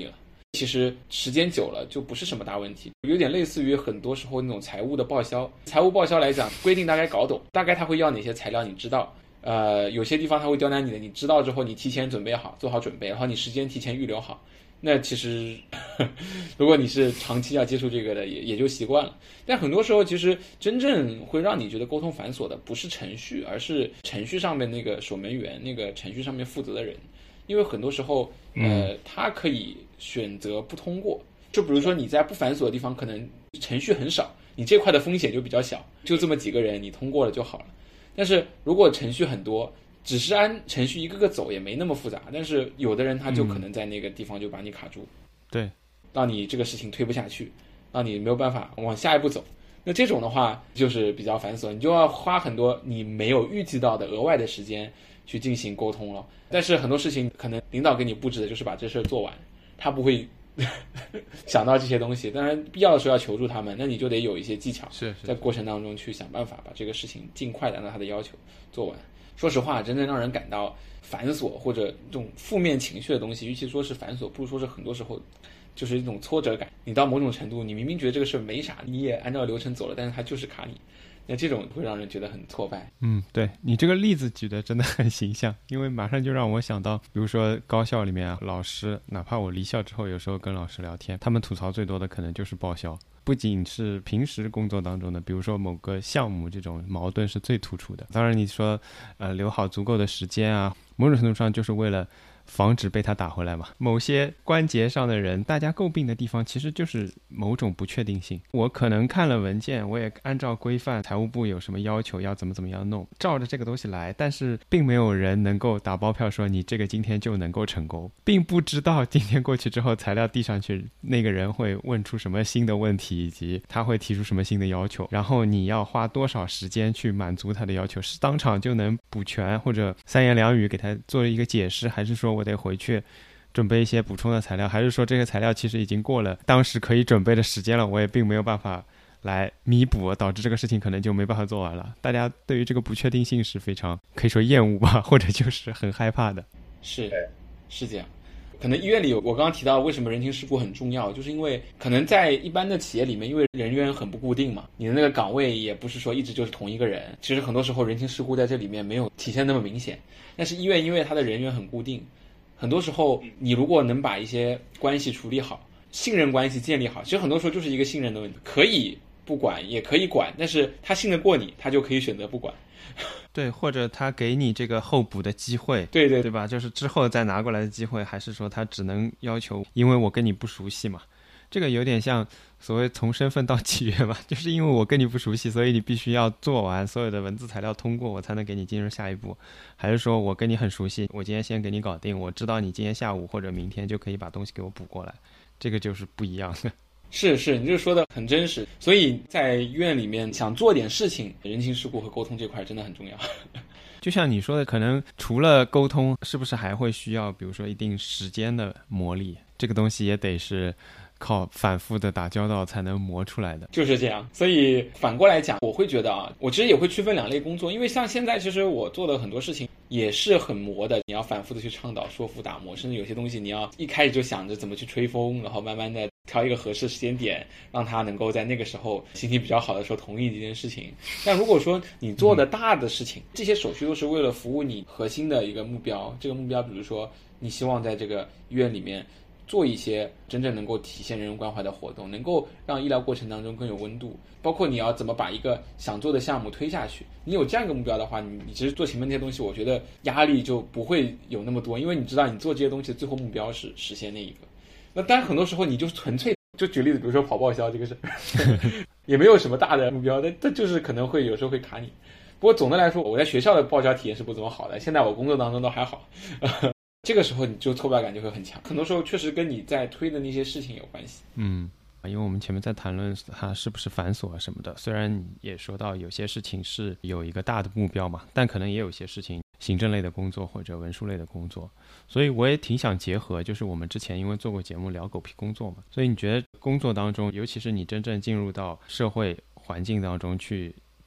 Speaker 3: 其实时间久了就不是什么大问题，有点类似于很多时候那种财务的报销。财务报销来讲，规定大概搞懂，大概他会要哪些材料你知道，呃，有些地方他会刁难你的，你知道之后你提前准备好，做好准备，然后你时间提前预留好。那其实如果你是长期要接触这个的，也也就习惯了。但很多时候其实真正会让你觉得沟通繁琐的不是程序，而是程序上面那个守门员，那个程序上面负责的人。因为很多时候呃，他可以选择不通过，就比如说你在不繁琐的地方可能程序很少，你这块的风险就比较小，就这么几个人你通过了就好了。但是如果程序很多，只是按程序一个个走也没那么复杂，但是有的人他就可能在那个地方就把你卡住，
Speaker 2: 对，
Speaker 3: 让你这个事情推不下去，让你没有办法往下一步走。那这种的话就是比较繁琐，你就要花很多你没有预计到的额外的时间去进行沟通了。但是很多事情可能领导给你布置的就是把这事做完，他不会想到这些东西。当然必要的时候要求助他们，那你就得有一些技巧，
Speaker 2: 是
Speaker 3: 在过程当中去想办法把这个事情尽快的按照他的要求做完。说实话，真正让人感到繁琐或者这种负面情绪的东西，与其说是繁琐，不如说是很多时候就是一种挫折感。你到某种程度，你明明觉得这个事没啥，你也按照流程走了，但是它就是卡你，那这种会让人觉得很挫败。
Speaker 2: 嗯，对，你这个例子举的真的很形象，因为马上就让我想到，比如说高校里面啊，老师，哪怕我离校之后有时候跟老师聊天，他们吐槽最多的可能就是报销。不仅是平时工作当中的，比如说某个项目，这种矛盾是最突出的。当然你说呃留好足够的时间啊，某种程度上就是为了防止被他打回来嘛。某些关节上的人，大家诟病的地方其实就是某种不确定性。我可能看了文件，我也按照规范财务部有什么要求要怎么怎么样弄，照着这个东西来，但是并没有人能够打包票说你这个今天就能够成功，并不知道今天过去之后材料递上去，那个人会问出什么新的问题，以及他会提出什么新的要求，然后你要花多少时间去满足他的要求，是当场就能补全，或者三言两语给他做一个解释，还是说我得回去准备一些补充的材料，还是说这个材料其实已经过了当时可以准备的时间了，我也并没有办法来弥补，导致这个事情可能就没办法做完了。大家对于这个不确定性是非常可以说厌恶吧，或者就是很害怕的。
Speaker 3: 是是这样。可能医院里有我刚刚提到为什么人情世故很重要，就是因为可能在一般的企业里面，因为人员很不固定嘛，你的那个岗位也不是说一直就是同一个人，其实很多时候人情世故在这里面没有体现那么明显。但是医院因为它的人员很固定，很多时候你如果能把一些关系处理好，信任关系建立好，其实很多时候就是一个信任的问题，可以不管也可以管，但是他信得过你，他就可以选择不管。
Speaker 2: 对，或者他给你这个候补的机会，
Speaker 3: 对对
Speaker 2: 对吧？就是之后再拿过来的机会，还是说他只能要求，因为我跟你不熟悉嘛？这个有点像所谓从身份到契约嘛，就是因为我跟你不熟悉，所以你必须要做完所有的文字材料通过，我才能给你进入下一步。还是说我跟你很熟悉，我今天先给你搞定，我知道你今天下午或者明天就可以把东西给我补过来，这个就是不一样的。
Speaker 3: 是是，你这说的很真实。所以在医院里面想做点事情，人情世故和沟通这块真的很重要。
Speaker 2: 就像你说的，可能除了沟通，是不是还会需要比如说一定时间的磨砺，这个东西也得是靠反复的打交道才能磨出来的。
Speaker 3: 就是这样。所以反过来讲，我会觉得啊，我其实也会区分两类工作，因为像现在其实我做的很多事情也是很磨的，你要反复的去倡导、说服、打磨，甚至有些东西你要一开始就想着怎么去吹风，然后慢慢的挑一个合适时间点，让他能够在那个时候心情比较好的时候同意这件事情。但如果说你做的大的事情，这些手续都是为了服务你核心的一个目标，这个目标比如说你希望在这个医院里面做一些真正能够体现人文关怀的活动，能够让医疗过程当中更有温度，包括你要怎么把一个想做的项目推下去，你有这样一个目标的话，你你其实做前面那些东西，我觉得压力就不会有那么多，因为你知道你做这些东西的最后目标是实现那一个。那当然很多时候你就是纯粹就举例子，比如说跑报销这个事也没有什么大的目标，但这就是可能会有时候会卡你。不过总的来说，我在学校的报销体验是不怎么好的，现在我工作当中都还好。这个时候你就挫败感就会很强，很多时候确实跟你在推的那些事情有关系。
Speaker 2: 嗯，因为我们前面在谈论它是不是繁琐啊什么的，虽然也说到有些事情是有一个大的目标嘛，但可能也有些事情行政类的工作或者文书类的工作，所以我也挺想结合，就是我们之前因为做过节目聊狗屁工作嘛，所以你觉得工作当中，尤其是你真正进入到社会环境当中去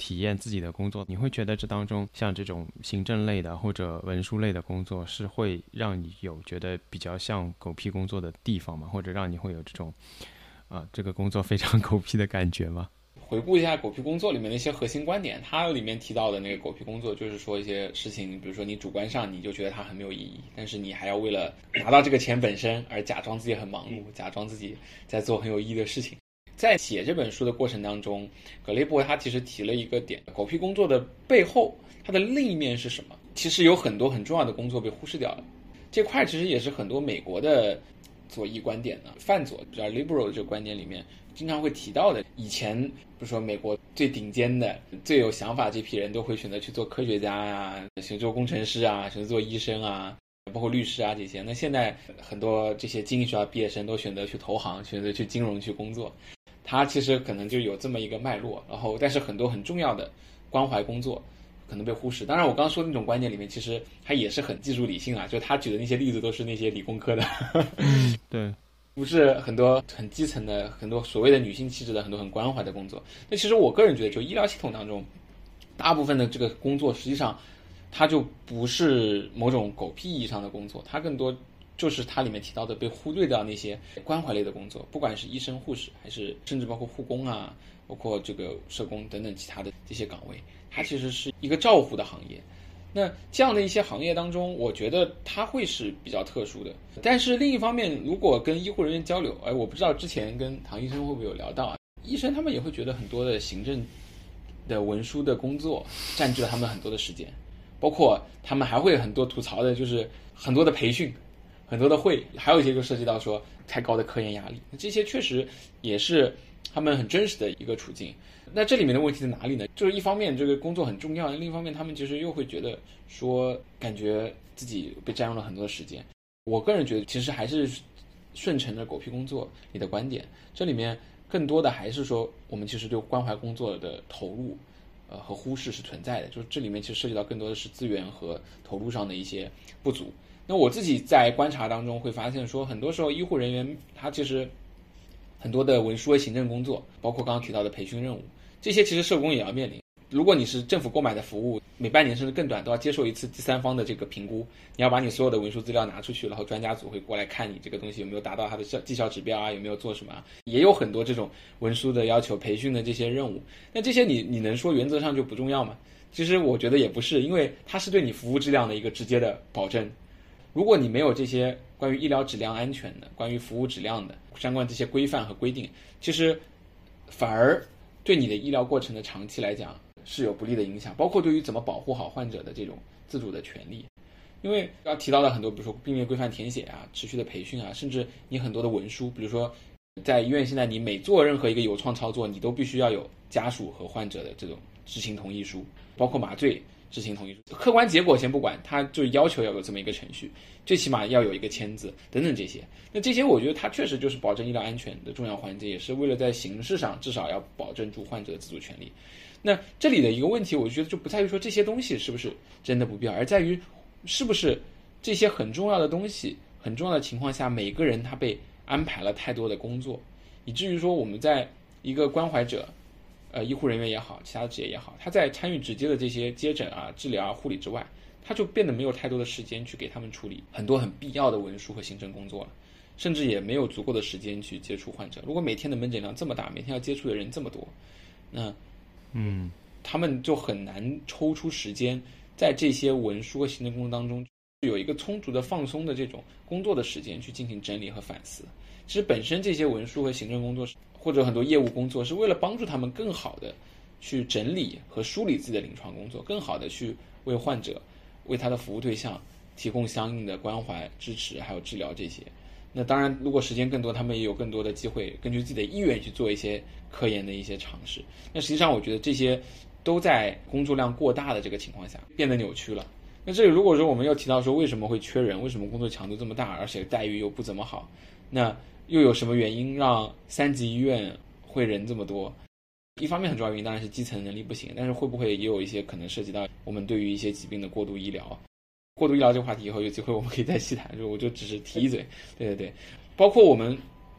Speaker 2: 体验自己的工作，你会觉得这当中像这种行政类的或者文书类的工作是会让你有觉得比较像狗屁工作的地方吗？或者让你会有这种啊这个工作非常狗屁的感觉吗？
Speaker 3: 回顾一下狗屁工作里面的一些核心观点，它里面提到的那个狗屁工作就是说一些事情，比如说你主观上你就觉得它很没有意义，但是你还要为了拿到这个钱本身而假装自己很忙碌，假装自己在做很有意义的事情。在写这本书的过程当中，格雷伯他其实提了一个点，狗屁工作的背后它的另一面是什么，其实有很多很重要的工作被忽视掉了。这块其实也是很多美国的左翼观点呢，泛左叫 liberal 的这个观点里面经常会提到的。以前比如说美国最顶尖的最有想法这批人都会选择去做科学家呀，选择做工程师啊，选择做医生啊，包括律师啊这些。那现在很多这些精英学校毕业生都选择去投行，选择去金融去工作，它其实可能就有这么一个脉络。然后但是很多很重要的关怀工作可能被忽视。当然我刚刚说的那种观点里面其实它也是很技术理性啊，就他举的那些例子都是那些理工科的
Speaker 2: 嗯，对，
Speaker 3: 不是很多很基层的很多所谓的女性气质的很多很关怀的工作。那其实我个人觉得就医疗系统当中大部分的这个工作实际上它就不是某种狗屁意义上的工作，它更多就是它里面提到的被忽略掉那些关怀类的工作，不管是医生护士还是甚至包括护工啊，包括这个社工等等其他的这些岗位，它其实是一个照护的行业。那这样的一些行业当中，我觉得它会是比较特殊的。但是另一方面，如果跟医护人员交流，哎，我不知道之前跟唐医生会不会有聊到啊，医生他们也会觉得很多的行政的文书的工作占据了他们很多的时间，包括他们还会很多吐槽的就是很多的培训，很多的会，还有一些就涉及到说太高的科研压力，这些确实也是他们很真实的一个处境。那这里面的问题在哪里呢？就是一方面这个工作很重要，另一方面他们其实又会觉得说感觉自己被占用了很多的时间。我个人觉得其实还是顺承着狗屁工作里的观点，这里面更多的还是说我们其实对关怀工作的投入呃和忽视是存在的，就是这里面其实涉及到更多的是资源和投入上的一些不足。那我自己在观察当中会发现说，很多时候医护人员他其实很多的文书和行政工作，包括刚刚提到的培训任务，这些其实社工也要面临。如果你是政府购买的服务，每半年甚至更短都要接受一次第三方的这个评估，你要把你所有的文书资料拿出去，然后专家组会过来看你这个东西有没有达到它的绩效指标啊，有没有做什么啊，也有很多这种文书的要求、培训的这些任务。那这些你你能说原则上就不重要吗？其实我觉得也不是，因为它是对你服务质量的一个直接的保证。如果你没有这些关于医疗质量安全的、关于服务质量的相关这些规范和规定，其实反而对你的医疗过程的长期来讲是有不利的影响，包括对于怎么保护好患者的这种自主的权利。因为要提到的很多，比如说病例规范填写啊、持续的培训啊，甚至你很多的文书，比如说在医院现在你每做任何一个有创操作，你都必须要有家属和患者的这种知情同意书，包括麻醉知情同意书，客观结果先不管，他就要求要有这么一个程序，最起码要有一个签字等等这些。那这些我觉得它确实就是保证医疗安全的重要环节，也是为了在形式上至少要保证住患者的自主权利。那这里的一个问题，我觉得就不在于说这些东西是不是真的不必要，而在于是不是这些很重要的东西、很重要的情况下，每个人他被安排了太多的工作，以至于说我们在一个关怀者。呃，医护人员也好，其他的职业也好，他在参与直接的这些接诊啊、治疗啊、护理之外，他就变得没有太多的时间去给他们处理很多很必要的文书和行政工作了，甚至也没有足够的时间去接触患者。如果每天的门诊量这么大，每天要接触的人这么多，那嗯，他们就很难抽出时间在这些文书和行政工作当中有一个充足的放松的这种工作的时间去进行整理和反思。其实本身这些文书和行政工作或者很多业务工作是为了帮助他们更好的去整理和梳理自己的临床工作，更好的去为患者、为他的服务对象提供相应的关怀、支持还有治疗这些。那当然如果时间更多，他们也有更多的机会根据自己的意愿去做一些科研的一些尝试。那实际上我觉得这些都在工作量过大的这个情况下变得扭曲了。那这里如果说我们又提到说为什么会缺人，为什么工作强度这么大，而且待遇又不怎么好，那又有什么原因让三级医院会人这么多？一方面很重要的原因当然是基层能力不行，但是会不会也有一些可能涉及到我们对于一些疾病的过度医疗？过度医疗这个话题以后有机会我们可以再细谈，就我就只是提一嘴。对对对，包括我们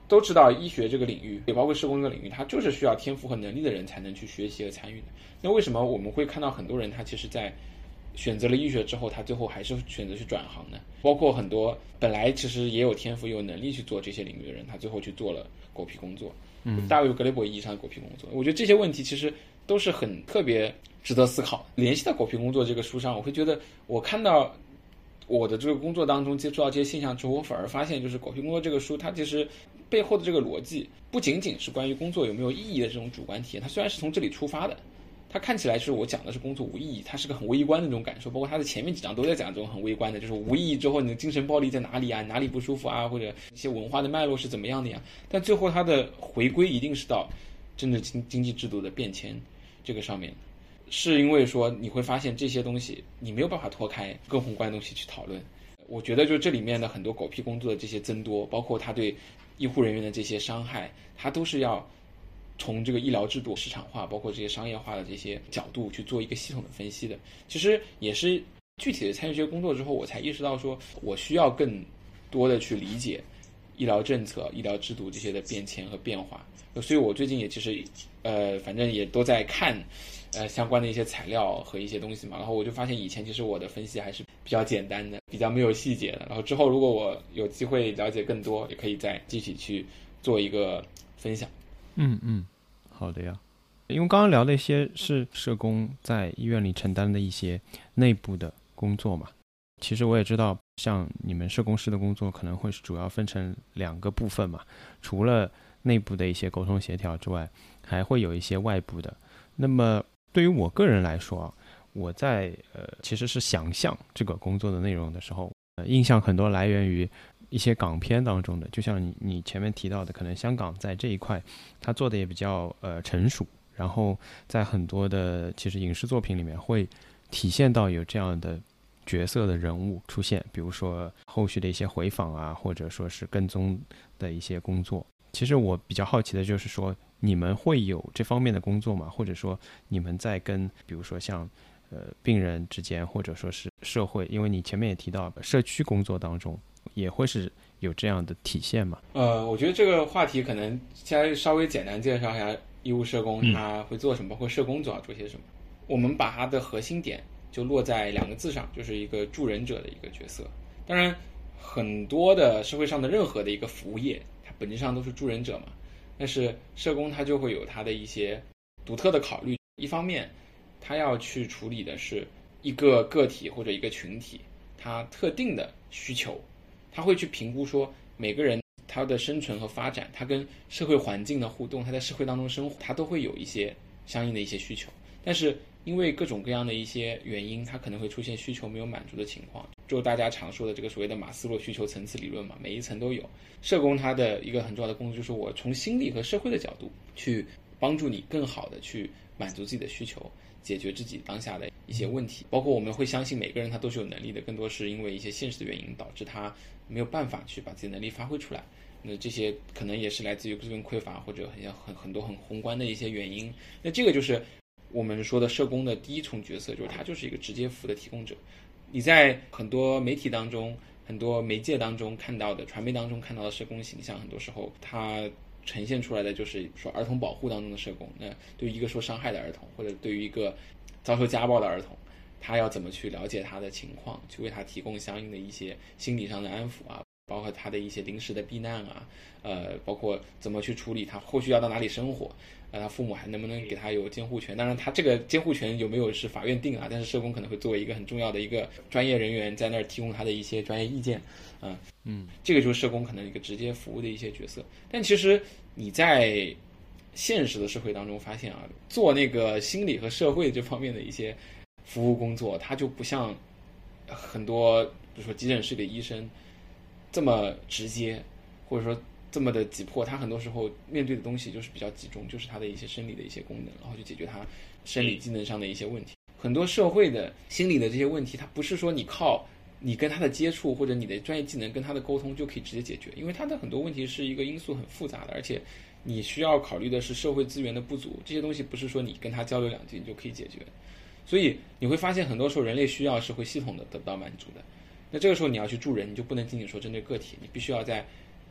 Speaker 3: 都知道医学这个领域，也包括社工这个领域，它就是需要天赋和能力的人才能去学习和参与的。那为什么我们会看到很多人他其实在选择了医学之后，他最后还是选择去转行呢？包括很多本来其实也有天赋也有能力去做这些领域的人，他最后去做了狗屁工作，嗯，大卫格雷伯意义上的狗屁工作。我觉得这些问题其实都是很特别值得思考。联系到狗屁工作这个书上，我会觉得我看到我的这个工作当中接触到这些现象之后，我反而发现就是狗屁工作这个书它其实背后的这个逻辑不仅仅是关于工作有没有意义的这种主观体验，它虽然是从这里出发的，它看起来是我讲的是工作无意义，它是个很微观的那种感受，包括它的前面几章都在讲这种很微观的，就是无意义之后你的精神暴力在哪里啊，哪里不舒服啊，或者一些文化的脉络是怎么样的呀。但最后它的回归一定是到政治经经济制度的变迁这个上面，是因为说你会发现这些东西你没有办法脱开更宏观的东西去讨论。我觉得就这里面的很多狗屁工作的这些增多，包括它对医护人员的这些伤害，它都是要从这个医疗制度市场化包括这些商业化的这些角度去做一个系统的分析的。其实也是具体的参与这些工作之后，我才意识到说我需要更多的去理解医疗政策医疗制度这些的变迁和变化。所以我最近也其实呃，反正也都在看呃相关的一些材料和一些东西嘛，然后我就发现以前其实我的分析还是比较简单的，比较没有细节的，然后之后如果我有机会了解更多，也可以再具体去做一个分享。
Speaker 2: 嗯嗯，好的呀。因为刚刚聊的一些是社工在医院里承担的一些内部的工作嘛，其实我也知道像你们社工师的工作可能会是主要分成两个部分嘛，除了内部的一些沟通协调之外，还会有一些外部的。那么对于我个人来说啊，我在呃其实是想象这个工作的内容的时候，呃、印象很多来源于一些港片当中的，就像你你前面提到的，可能香港在这一块它做的也比较呃成熟，然后在很多的其实影视作品里面会体现到有这样的角色的人物出现，比如说后续的一些回访啊，或者说是跟踪的一些工作。其实我比较好奇的就是说，你们会有这方面的工作吗？或者说你们在跟比如说像呃病人之间，或者说是社会，因为你前面也提到社区工作当中也会是有这样的体现吗？
Speaker 3: 呃，我觉得这个话题可能先稍微简单介绍一下医务社工他会做什么，包括社工主要做些什么。我们把它的核心点就落在两个字上，就是一个助人者的一个角色。当然很多的社会上的任何的一个服务业，它本质上都是助人者嘛，但是社工它就会有它的一些独特的考虑。一方面他要去处理的是一个个体或者一个群体他特定的需求，他会去评估说每个人他的生存和发展，他跟社会环境的互动，他在社会当中生活，他都会有一些相应的一些需求。但是因为各种各样的一些原因，他可能会出现需求没有满足的情况，就大家常说的这个所谓的马斯洛需求层次理论嘛，每一层都有。社工他的一个很重要的工作就是我从心理和社会的角度去帮助你更好的去满足自己的需求，解决自己当下的一些问题。包括我们会相信每个人他都是有能力的，更多是因为一些现实的原因导致他没有办法去把自己的能力发挥出来，那这些可能也是来自于资源匮乏或者很很很多很宏观的一些原因。那这个就是我们说的社工的第一重角色，就是他就是一个直接服务的提供者。你在很多媒体当中很多媒介当中看到的传媒当中看到的社工形象，很多时候他呈现出来的就是说儿童保护当中的社工。那对于一个受伤害的儿童，或者对于一个遭受家暴的儿童，他要怎么去了解他的情况，去为他提供相应的一些心理上的安抚啊，包括他的一些临时的避难啊，呃，包括怎么去处理他后续要到哪里生活，呃，他父母还能不能给他有监护权。当然他这个监护权有没有是法院定啊，但是社工可能会作为一个很重要的一个专业人员在那儿提供他的一些专业意见啊、呃，嗯，这个就是社工可能一个直接服务的一些角色。但其实你在现实的社会当中发现啊，做那个心理和社会这方面的一些服务工作，它就不像很多比如说急诊室的医生这么直接，或者说这么的急迫。他很多时候面对的东西就是比较集中，就是他的一些生理的一些功能，然后去解决他生理机能上的一些问题。很多社会的心理的这些问题，它不是说你靠你跟他的接触或者你的专业技能跟他的沟通就可以直接解决，因为他的很多问题是一个因素很复杂的，而且你需要考虑的是社会资源的不足，这些东西不是说你跟他交流两句你就可以解决。所以你会发现很多时候人类需要是会系统的得不到满足的。那这个时候你要去助人，你就不能仅仅说针对个体，你必须要在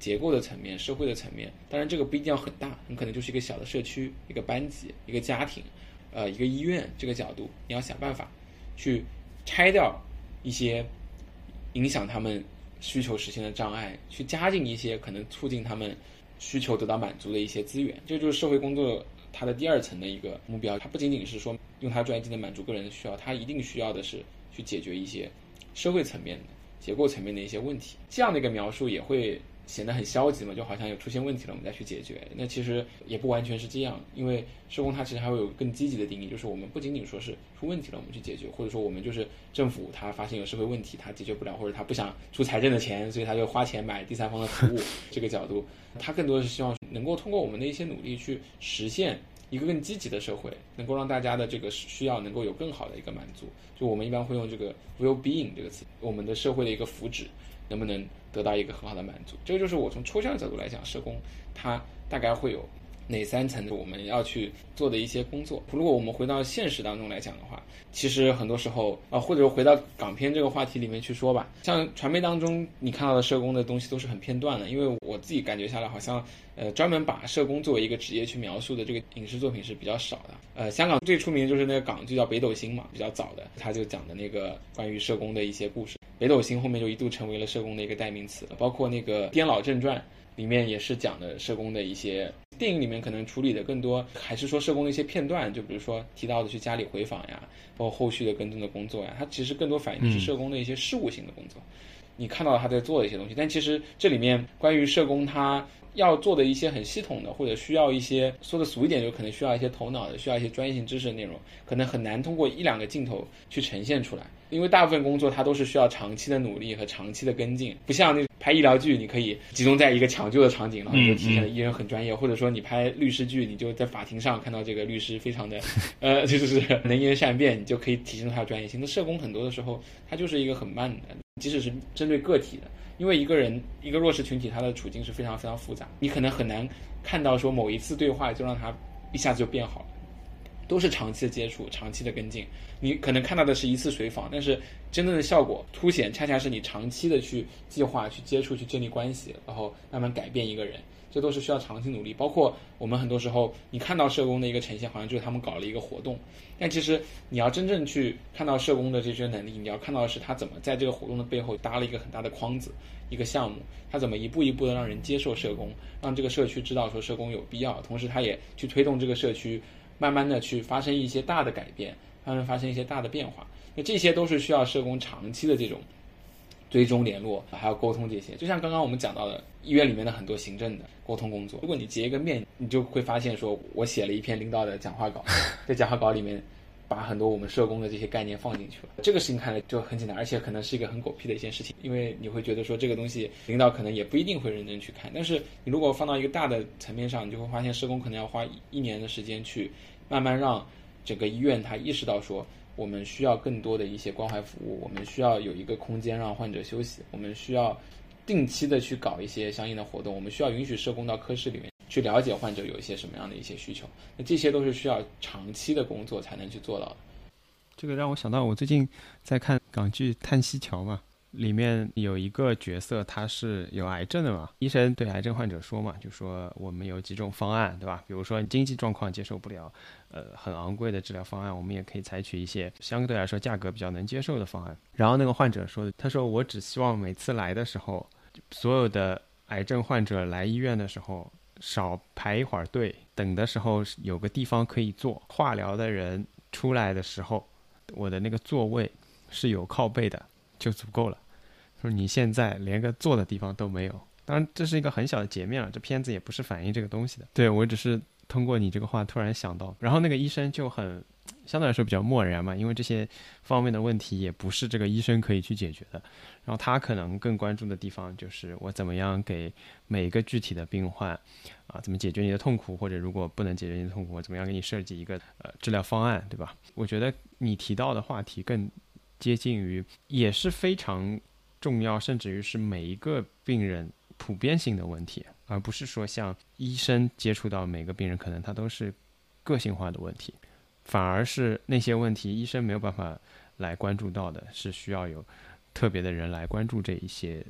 Speaker 3: 结构的层面、社会的层面。当然，这个不一定要很大，很可能就是一个小的社区、一个班级、一个家庭，呃，一个医院这个角度，你要想办法去拆掉一些影响他们需求实现的障碍，去加进一些可能促进他们需求得到满足的一些资源。这就是社会工作它的第二层的一个目标，它不仅仅是说用它专业技能满足个人的需要，它一定需要的是去解决一些社会层面的、结构层面的一些问题。这样的一个描述也会显得很消极嘛，就好像有出现问题了我们再去解决。那其实也不完全是这样，因为社工它其实还会有更积极的定义，就是我们不仅仅说是出问题了我们去解决，或者说我们就是政府它发现有社会问题它解决不了，或者它不想出财政的钱，所以它就花钱买第三方的服务这个角度，它更多的是希望能够通过我们的一些努力去实现一个更积极的社会，能够让大家的这个需要能够有更好的一个满足。就我们一般会用这个 well-being 这个词，我们的社会的一个福祉能不能得到一个很好的满足。这个就是我从抽象角度来讲，社工它大概会有哪三层我们要去做的一些工作。如果我们回到现实当中来讲的话，其实很多时候啊，或者回到港片这个话题里面去说吧，像传媒当中你看到的社工的东西都是很片段的，因为我自己感觉下来好像呃专门把社工作为一个职业去描述的这个影视作品是比较少的。呃，香港最出名的就是那个港剧叫《北斗星》嘛，比较早的，他就讲的那个关于社工的一些故事。北斗星后面就一度成为了社工的一个代名词，包括那个《颠老正传》里面也是讲的社工的一些，电影里面可能处理的更多还是说社工的一些片段，就比如说提到的去家里回访呀，包括后续的跟踪的工作呀，它其实更多反映的是社工的一些事务性的工作，嗯、你看到他在做的一些东西。但其实这里面关于社工他要做的一些很系统的，或者需要一些，说的俗一点就可能需要一些头脑的，需要一些专业性知识的内容，可能很难通过一两个镜头去呈现出来。因为大部分工作它都是需要长期的努力和长期的跟进，不像那拍医疗剧你可以集中在一个抢救的场景，然后你就体现了医人很专业，嗯嗯、或者说你拍律师剧，你就在法庭上看到这个律师非常的呃就是能言善辩，你就可以体现出他的专业性。那社工很多的时候他就是一个很慢的，即使是针对个体的，因为一个人一个弱势群体他的处境是非常非常复杂，你可能很难看到说某一次对话就让他一下子就变好了，都是长期的接触，长期的跟进。你可能看到的是一次随访，但是真正的效果凸显恰恰是你长期的去计划、去接触、去建立关系，然后慢慢改变一个人，这都是需要长期努力。包括我们很多时候你看到社工的一个呈现好像就是他们搞了一个活动，但其实你要真正去看到社工的这些能力，你要看到的是他怎么在这个活动的背后搭了一个很大的框子，一个项目，他怎么一步一步的让人接受社工，让这个社区知道说社工有必要，同时他也去推动这个社区慢慢的去发生一些大的改变，慢慢发生一些大的变化。那这些都是需要社工长期的这种追踪联络，还有沟通这些。就像刚刚我们讲到的医院里面的很多行政的沟通工作，如果你截一个面，你就会发现说我写了一篇领导的讲话稿，在讲话稿里面把很多我们社工的这些概念放进去了，这个事情看来就很简单，而且可能是一个很狗屁的一件事情，因为你会觉得说这个东西领导可能也不一定会认真去看。但是你如果放到一个大的层面上，你就会发现社工可能要花一年的时间去慢慢让整个医院他意识到说我们需要更多的一些关怀服务，我们需要有一个空间让患者休息，我们需要定期的去搞一些相应的活动，我们需要允许社工到科室里面去了解患者有一些什么样的一些需求。那这些都是需要长期的工作才能去做到的。
Speaker 2: 这个让我想到我最近在看港剧《叹息桥》嘛，里面有一个角色他是有癌症的嘛，医生对癌症患者说嘛，就说我们有几种方案，对吧？比如说经济状况接受不了呃很昂贵的治疗方案，我们也可以采取一些相对来说价格比较能接受的方案。然后那个患者说的，他说我只希望每次来的时候，所有的癌症患者来医院的时候少排一会儿队，等的时候有个地方可以坐，化疗的人出来的时候我的那个座位是有靠背的就足够了，说你现在连个坐的地方都没有。当然这是一个很小的截面了，这片子也不是反映这个东西的。对，我只是通过你这个话突然想到，然后那个医生就很相对来说比较漠然嘛，因为这些方面的问题也不是这个医生可以去解决的。然后他可能更关注的地方就是我怎么样给每个具体的病患啊，怎么解决你的痛苦，或者如果不能解决你的痛苦，我怎么样给你设计一个呃治疗方案，对吧？我觉得你提到的话题更接近于也是非常重要，甚至于是每一个病人普遍性的问题，而不是说像医生接触到每个病人可能他都是个性化的问题，反而是那些问题医生没有办法来关注到的，是需要有特别的人来关注这一些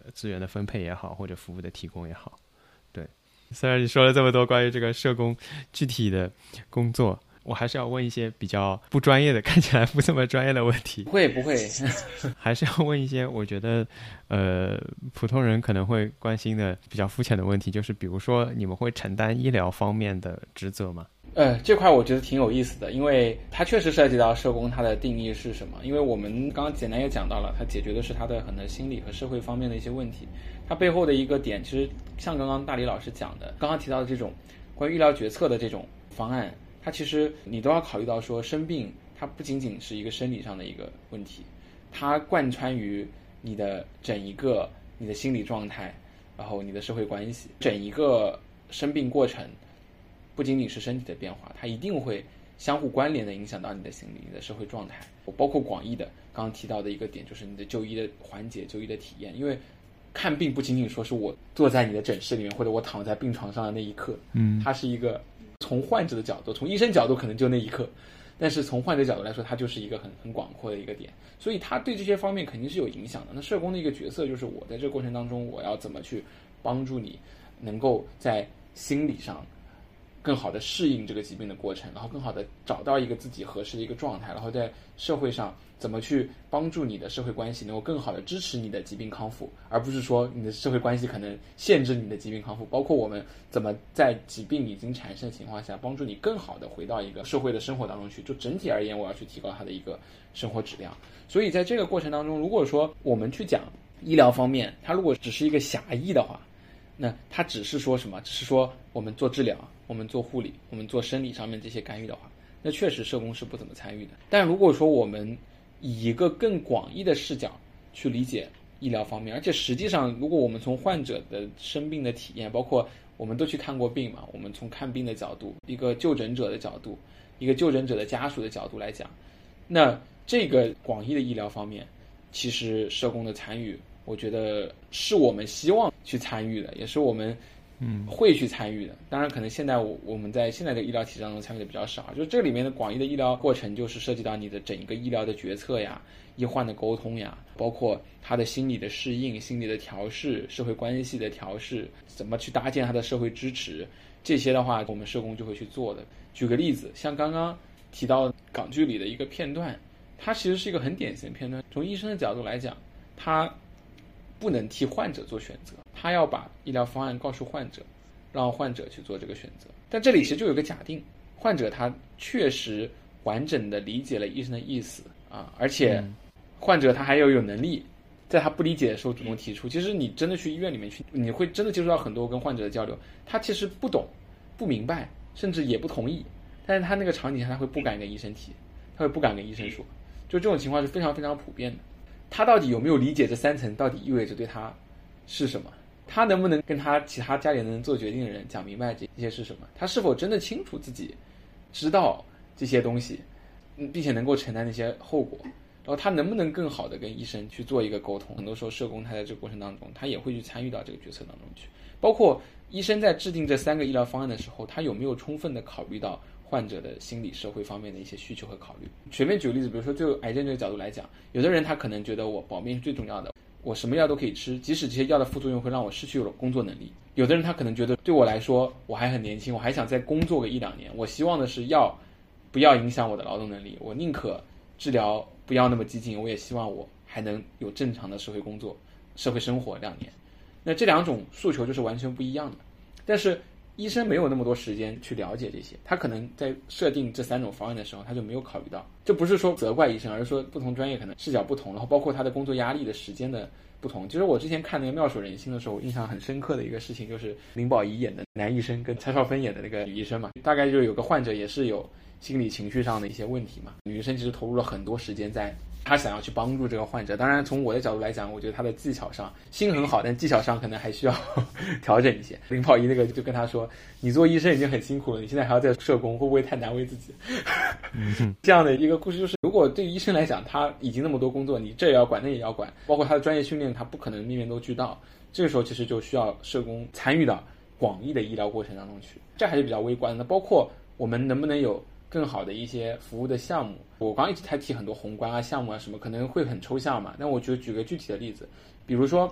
Speaker 2: 资源的分配也好，或者服务的提供也好。对，虽然你说了这么多关于这个社工具体的工作，我还是要问一些比较不专业的，看起来不这么专业的问题。
Speaker 3: 不会不会
Speaker 2: 还是要问一些我觉得呃普通人可能会关心的比较肤浅的问题，就是比如说你们会承担医疗方面的职责吗？
Speaker 3: 呃，这块我觉得挺有意思的，因为它确实涉及到社工它的定义是什么。因为我们刚刚简单也讲到了，它解决的是它的很多心理和社会方面的一些问题。它背后的一个点，其实像刚刚大李老师讲的，刚刚提到的这种关于医疗决策的这种方案，它其实你都要考虑到说，生病它不仅仅是一个生理上的一个问题，它贯穿于你的整一个你的心理状态，然后你的社会关系，整一个生病过程。不仅仅是身体的变化，它一定会相互关联的影响到你的心理、你的社会状态，包括广义的刚刚提到的一个点，就是你的就医的环节、就医的体验。因为看病不仅仅说是我坐在你的诊室里面，或者我躺在病床上的那一刻，
Speaker 2: 嗯，
Speaker 3: 它是一个从患者的角度，从医生角度可能就那一刻，但是从患者角度来说，它就是一个很很广阔的一个点，所以它对这些方面肯定是有影响的。那社工的一个角色就是我在这个过程当中，我要怎么去帮助你，能够在心理上更好的适应这个疾病的过程，然后更好的找到一个自己合适的一个状态，然后在社会上怎么去帮助你的社会关系能够更好的支持你的疾病康复，而不是说你的社会关系可能限制你的疾病康复。包括我们怎么在疾病已经产生的情况下，帮助你更好的回到一个社会的生活当中去。就整体而言，我要去提高它的一个生活质量。所以在这个过程当中，如果说我们去讲医疗方面，它如果只是一个狭义的话，那它只是说什么？只是说我们做治疗，我们做护理，我们做生理上面这些干预的话，那确实社工是不怎么参与的。但如果说我们以一个更广义的视角去理解医疗方面，而且实际上如果我们从患者的生病的体验，包括我们都去看过病嘛，我们从看病的角度，一个就诊者的角度，一个就诊者的家属的角度来讲，那这个广义的医疗方面，其实社工的参与，我觉得是我们希望去参与的，也是我们嗯会去参与的。当然可能现在我我们在现在的医疗体制当中参与的比较少，就是这里面的广义的医疗过程，就是涉及到你的整一个医疗的决策呀，医患的沟通呀，包括他的心理的适应、心理的调试、社会关系的调试，怎么去搭建他的社会支持，这些的话我们社工就会去做的。举个例子，像刚刚提到港剧里的一个片段，它其实是一个很典型的片段。从医生的角度来讲，他不能替患者做选择，他要把医疗方案告诉患者，让患者去做这个选择。但这里其实就有个假定，患者他确实完整的理解了医生的意思啊，而且患者他还要有能力在他不理解的时候主动提出。其实你真的去医院里面去，你会真的接触到很多跟患者的交流，他其实不懂、不明白，甚至也不同意，但是他那个场景下他会不敢跟医生提，他会不敢跟医生说，就这种情况是非常非常普遍的。他到底有没有理解这三层到底意味着对他是什么？他能不能跟他其他家里能做决定的人讲明白这些是什么？他是否真的清楚自己知道这些东西，并且能够承担那些后果？然后他能不能更好的跟医生去做一个沟通？很多时候社工他在这个过程当中，他也会去参与到这个决策当中去。包括医生在制定这三个医疗方案的时候，他有没有充分的考虑到患者的心理社会方面的一些需求和考虑？随便举个例子，比如说就癌症这个角度来讲，有的人他可能觉得我保命是最重要的，我什么药都可以吃，即使这些药的副作用会让我失去了工作能力。有的人他可能觉得对我来说我还很年轻，我还想再工作个一两年，我希望的是药不要影响我的劳动能力，我宁可治疗不要那么激进，我也希望我还能有正常的社会工作、社会生活两年。那这两种诉求就是完全不一样的。但是医生没有那么多时间去了解这些，他可能在设定这三种方案的时候他就没有考虑到。这不是说责怪医生，而是说不同专业可能视角不同，然后包括他的工作压力的时间的不同。其实我之前看那个《妙手仁心》的时候，印象很深刻的一个事情就是林保怡演的男医生跟蔡少芬演的那个女医生嘛，大概就是有个患者也是有心理情绪上的一些问题嘛，女医生其实投入了很多时间在他想要去帮助这个患者。当然从我的角度来讲，我觉得他的技巧上心很好，但技巧上可能还需要调整一些。林保怡那个就跟他说，你做医生已经很辛苦了，你现在还要在社工，会不会太难为自己？这样的一个故事，就是如果对于医生来讲，他已经那么多工作，你这也要管那也要管，包括他的专业训练他不可能面面都俱到，这个时候其实就需要社工参与到广义的医疗过程当中去，这还是比较微观的。包括我们能不能有更好的一些服务的项目，我刚刚一直在提很多宏观啊项目啊什么，可能会很抽象嘛，但我觉得举个具体的例子，比如说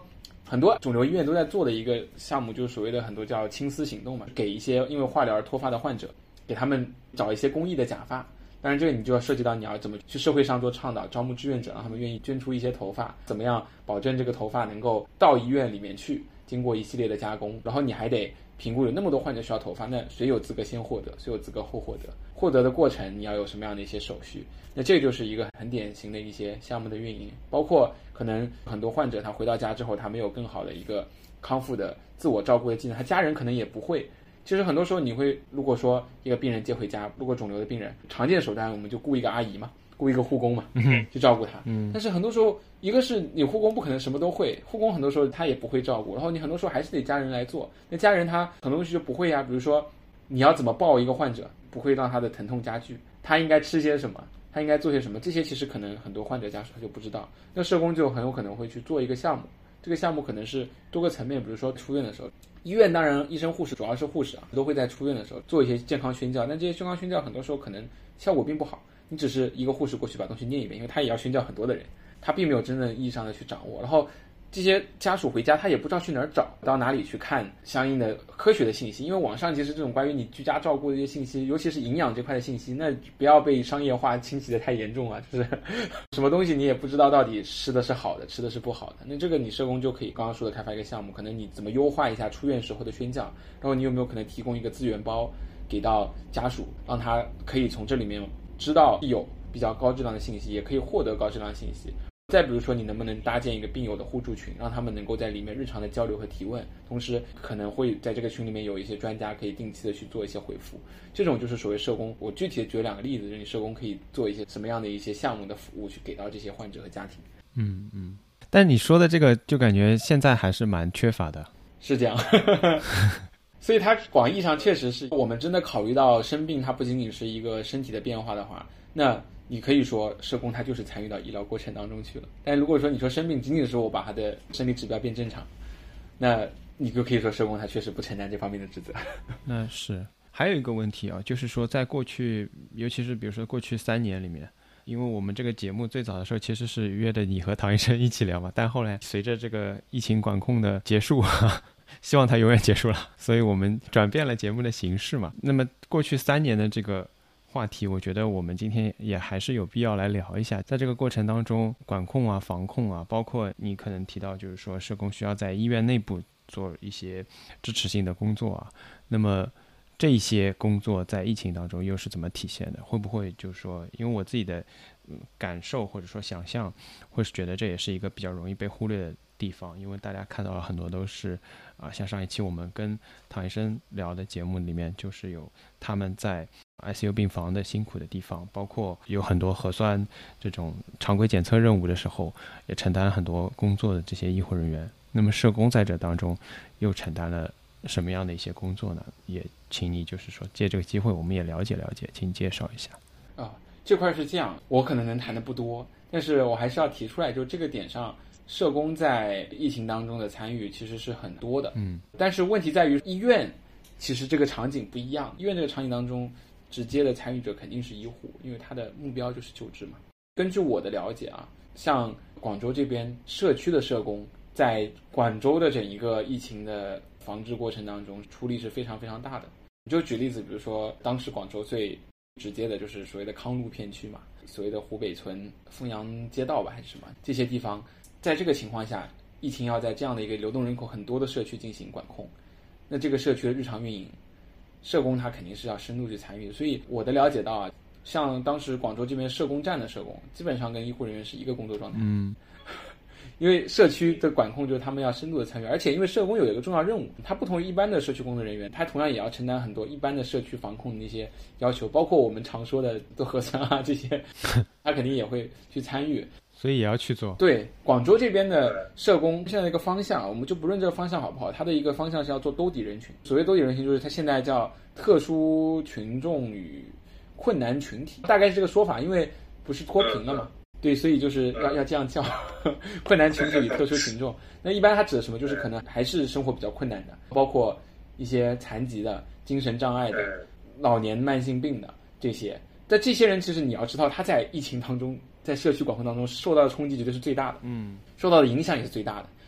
Speaker 3: 很多肿瘤医院都在做的一个项目，就是所谓的很多叫青丝行动嘛，给一些因为化疗而脱发的患者，给他们找一些公益的假发。当然这个你就要涉及到你要怎么去社会上做倡导，招募志愿者，让他们愿意捐出一些头发，怎么样保证这个头发能够到医院里面去，经过一系列的加工，然后你还得评估有那么多患者需要头发，那谁有资格先获得，谁有资格后获得，获得的过程你要有什么样的一些手续。那这就是一个很典型的一些项目的运营，包括可能很多患者他回到家之后，他没有更好的一个康复的自我照顾的技能，他家人可能也不会。其实很多时候你会，如果说一个病人接回家，如果肿瘤的病人，常见的手段我们就雇一个阿姨嘛，雇一个护工嘛，嗯、去照顾他。嗯，但是很多时候，一个是你护工不可能什么都会，护工很多时候他也不会照顾，然后你很多时候还是得家人来做。那家人他很多东西就不会呀，比如说你要怎么抱一个患者，不会让他的疼痛加剧，他应该吃些什么，他应该做些什么，这些其实可能很多患者家属他就不知道。那社工就很有可能会去做一个项目，这个项目可能是多个层面，比如说出院的时候。医院当然医生护士主要是护士啊，都会在出院的时候做一些健康宣教，但这些健康宣教很多时候可能效果并不好，你只是一个护士过去把东西念一遍，因为他也要宣教很多的人，他并没有真正意义上的去掌握，然后这些家属回家他也不知道去哪儿找，到哪里去看相应的科学的信息，因为网上其实这种关于你居家照顾的一些信息，尤其是营养这块的信息，那不要被商业化侵袭的太严重啊，就是什么东西你也不知道到底吃的是好的吃的是不好的，那这个你社工就可以刚刚说的开发一个项目，可能你怎么优化一下出院时候的宣教，然后你有没有可能提供一个资源包给到家属，让他可以从这里面知道有比较高质量的信息，也可以获得高质量的信息。再比如说你能不能搭建一个病友的互助群，让他们能够在里面日常的交流和提问，同时可能会在这个群里面有一些专家可以定期的去做一些回复，这种就是所谓社工。我具体的举两个例子，你社工可以做一些什么样的一些项目的服务去给到这些患者和家庭。
Speaker 2: 嗯嗯，但你说的这个就感觉现在还是蛮缺乏的。
Speaker 3: 是这样所以它广义上确实是我们真的考虑到生病它不仅仅是一个身体的变化的话，那你可以说社工他就是参与到医疗过程当中去了，但如果说你说生病仅仅是我把他的生理指标变正常，那你就可以说社工他确实不承担这方面的职责。
Speaker 2: 那是还有一个问题啊，就是说在过去尤其是比如说过去三年里面，因为我们这个节目最早的时候其实是约的你和唐医生一起聊嘛，但后来随着这个疫情管控的结束希望它永远结束了，所以我们转变了节目的形式嘛。那么过去三年的这个话题，我觉得我们今天也还是有必要来聊一下。在这个过程当中，管控啊、防控啊，包括你可能提到就是说社工需要在医院内部做一些支持性的工作啊，那么这一些工作在疫情当中又是怎么体现的？会不会就是说，因为我自己的感受或者说想象，会是觉得这也是一个比较容易被忽略的地方，因为大家看到了很多都是啊，像上一期我们跟唐医生聊的节目里面，就是有他们在 I C U 病房的辛苦的地方，包括有很多核酸这种常规检测任务的时候也承担了很多工作的这些医护人员，那么社工在这当中又承担了什么样的一些工作呢？也请你就是说借这个机会我们也了解了解，请介绍一下。
Speaker 3: 啊，这块是这样，我可能能谈的不多，但是我还是要提出来，就这个点上社工在疫情当中的参与其实是很多的，嗯，但是问题在于医院其实这个场景不一样，医院这个场景当中直接的参与者肯定是医护，因为他的目标就是救治嘛。根据我的了解啊，像广州这边社区的社工在广州的整一个疫情的防治过程当中出力是非常非常大的。就举例子，比如说当时广州最直接的就是所谓的康路片区嘛，所谓的湖北村凤阳街道吧还是什么，这些地方在这个情况下，疫情要在这样的一个流动人口很多的社区进行管控，那这个社区的日常运营，社工他肯定是要深入去参与的。所以我的了解到啊，像当时广州这边社工站的社工，基本上跟医护人员是一个工作状态。嗯，因为社区的管控就是他们要深度的参与，而且因为社工有一个重要任务，他不同于一般的社区工作人员，他同样也要承担很多一般的社区防控的那些要求，包括我们常说的做核酸啊这些，他肯定也会去参与。
Speaker 2: 所以也要去做。
Speaker 3: 对，广州这边的社工现在的一个方向，我们就不论这个方向好不好，它的一个方向是要做兜底人群。所谓兜底人群，就是它现在叫特殊群众与困难群体，大概是这个说法，因为不是脱贫了嘛。对，所以就是要要这样叫困难群体与特殊群众。那一般它指的什么？就是可能还是生活比较困难的，包括一些残疾的、精神障碍的、老年慢性病的这些。但这些人其实你要知道，他在疫情当中，在社区管控当中受到的冲击绝对是最大的，嗯，受到的影响也是最大的。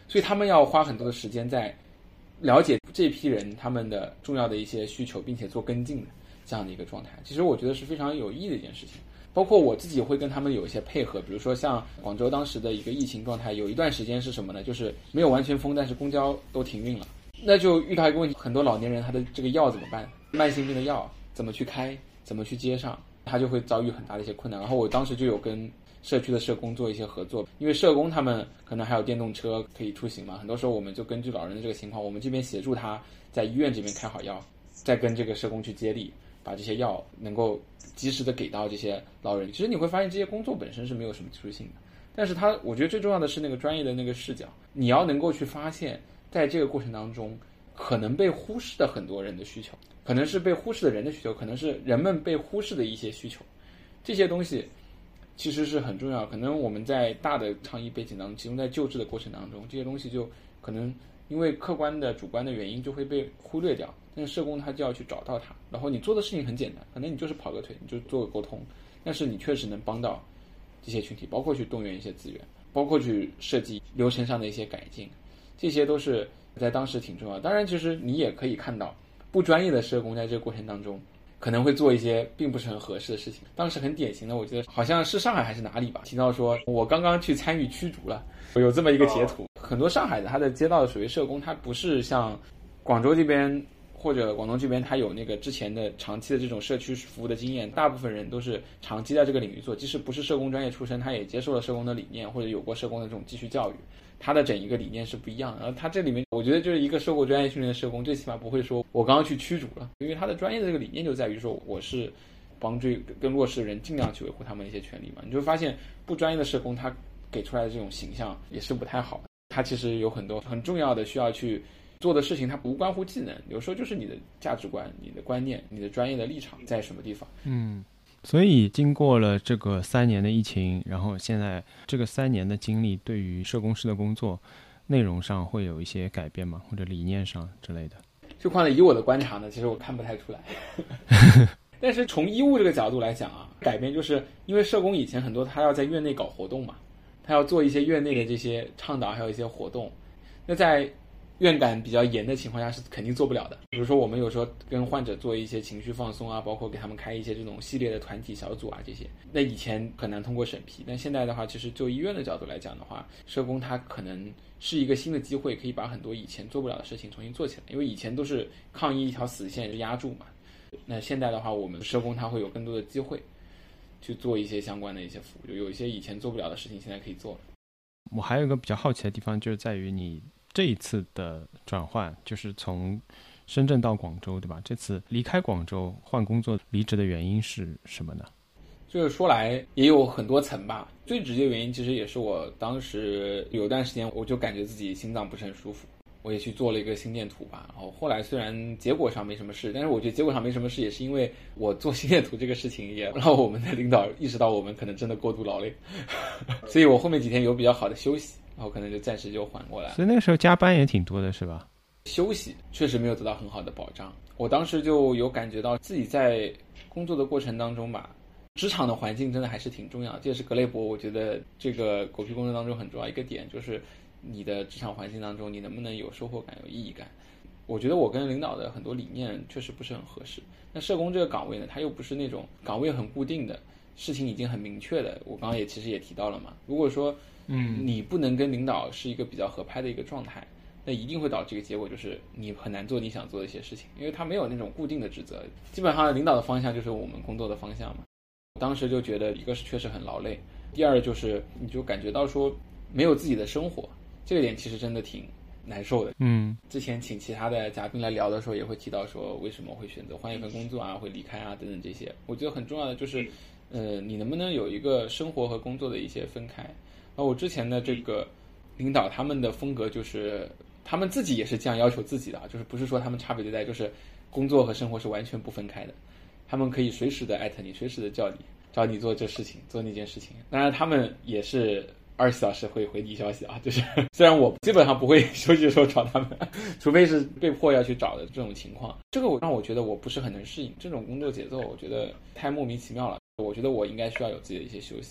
Speaker 3: 所以他们要花很多的时间在了解这批人他们的重要的一些需求，并且做跟进的这样的一个状态。其实我觉得是非常有意义的一件事情。包括我自己会跟他们有一些配合，比如说像广州当时的一个疫情状态，有一段时间是什么呢？就是没有完全封，但是公交都停运了。那就遇到一个问题，很多老年人他的这个药怎么办？慢性病的药怎么去开？怎么去接上？他就会遭遇很大的一些困难。然后我当时就有跟社区的社工做一些合作，因为社工他们可能还有电动车可以出行嘛，很多时候我们就根据老人的这个情况，我们这边协助他在医院这边开好药，再跟这个社工去接力，把这些药能够及时的给到这些老人。其实你会发现这些工作本身是没有什么技术性的，但是他我觉得最重要的是那个专业的那个视角，你要能够去发现在这个过程当中可能被忽视的很多人的需求，可能是被忽视的人的需求，可能是人们被忽视的一些需求，这些东西其实是很重要。可能我们在大的倡议背景当中，集中在救治的过程当中，这些东西就可能因为客观的主观的原因就会被忽略掉，但是社工他就要去找到它。然后你做的事情很简单，可能你就是跑个腿，你就做个沟通，但是你确实能帮到这些群体，包括去动员一些资源，包括去设计流程上的一些改进，这些都是在当时挺重要的。当然其实你也可以看到不专业的社工在这个过程当中可能会做一些并不是很合适的事情。当时很典型的，我觉得好像是上海还是哪里吧，提到说我刚刚去参与驱逐了，有这么一个截图。很多上海的他的街道的所谓社工，他不是像广州这边或者广东这边他有那个之前的长期的这种社区服务的经验，大部分人都是长期在这个领域做，即使不是社工专业出身，他也接受了社工的理念或者有过社工的这种继续教育，他的整一个理念是不一样的。然后他这里面我觉得就是一个受过专业训练的社工，最起码不会说我刚刚去驱逐了，因为他的专业的这个理念就在于说我是帮助跟弱势的人尽量去维护他们的一些权利嘛。你就会发现不专业的社工他给出来的这种形象也是不太好的，他其实有很多很重要的需要去做的事情，它不关乎技能，有时候就是你的价值观、你的观念、你的专业的立场在什么地方。
Speaker 2: 嗯，所以经过了这个三年的疫情，然后现在这个三年的经历，对于社工师的工作内容上会有一些改变吗？或者理念上之类的？
Speaker 3: 这块呢，以我的观察呢，其实我看不太出来。但是从医务这个角度来讲啊，改变就是因为社工以前很多他要在院内搞活动嘛，他要做一些院内的这些倡导，还有一些活动。那在院感比较严的情况下是肯定做不了的。比如说我们有时候跟患者做一些情绪放松啊，包括给他们开一些这种系列的团体小组啊，这些那以前很难通过审批，但现在的话其实就医院的角度来讲的话，社工他可能是一个新的机会，可以把很多以前做不了的事情重新做起来。因为以前都是抗议一条死线压住嘛，那现在的话我们社工他会有更多的机会去做一些相关的一些服务，就有一些以前做不了的事情现在可以做了。
Speaker 2: 我还有一个比较好奇的地方，就是在于你这一次的转换，就是从深圳到广州，对吧？这次离开广州换工作离职的原因是什么呢？
Speaker 3: 就是说来也有很多层吧，最直接原因其实也是我当时有段时间我就感觉自己心脏不是很舒服，我也去做了一个心电图吧。然后后来虽然结果上没什么事，但是我觉得结果上没什么事也是因为我做心电图这个事情也让我们的领导意识到我们可能真的过度劳累所以我后面几天有比较好的休息，然后可能就暂时就缓过来。
Speaker 2: 所以那个时候加班也挺多的是吧？
Speaker 3: 休息确实没有得到很好的保障，我当时就有感觉到自己在工作的过程当中吧，职场的环境真的还是挺重要的。这也是格雷伯我觉得这个狗屁工作当中很重要一个点，就是你的职场环境当中你能不能有收获感、有意义感。我觉得我跟领导的很多理念确实不是很合适。那社工这个岗位呢，它又不是那种岗位很固定的，事情已经很明确的，我刚刚也其实也提到了嘛。如果说嗯，你不能跟领导是一个比较合拍的一个状态，那一定会导致一个结果，就是你很难做你想做的一些事情，因为他没有那种固定的职责，基本上领导的方向就是我们工作的方向嘛。当时就觉得一个是确实很劳累，第二就是你就感觉到说没有自己的生活，这个点其实真的挺难受的。
Speaker 2: 嗯，
Speaker 3: 之前请其他的嘉宾来聊的时候也会提到说为什么会选择换一份工作啊，会离开啊等等这些。我觉得很重要的就是呃，你能不能有一个生活和工作的一些分开。然后我之前的这个领导他们的风格就是他们自己也是这样要求自己的，就是不是说他们差别对待，就是工作和生活是完全不分开的，他们可以随时的艾特你，随时的叫你找你做这事情做那件事情。当然他们也是二十四小时会回你消息啊，就是虽然我基本上不会休息的时候找他们，除非是被迫要去找的这种情况。这个我让我觉得我不是很能适应这种工作节奏，我觉得太莫名其妙了。我觉得我应该需要有自己的一些休息，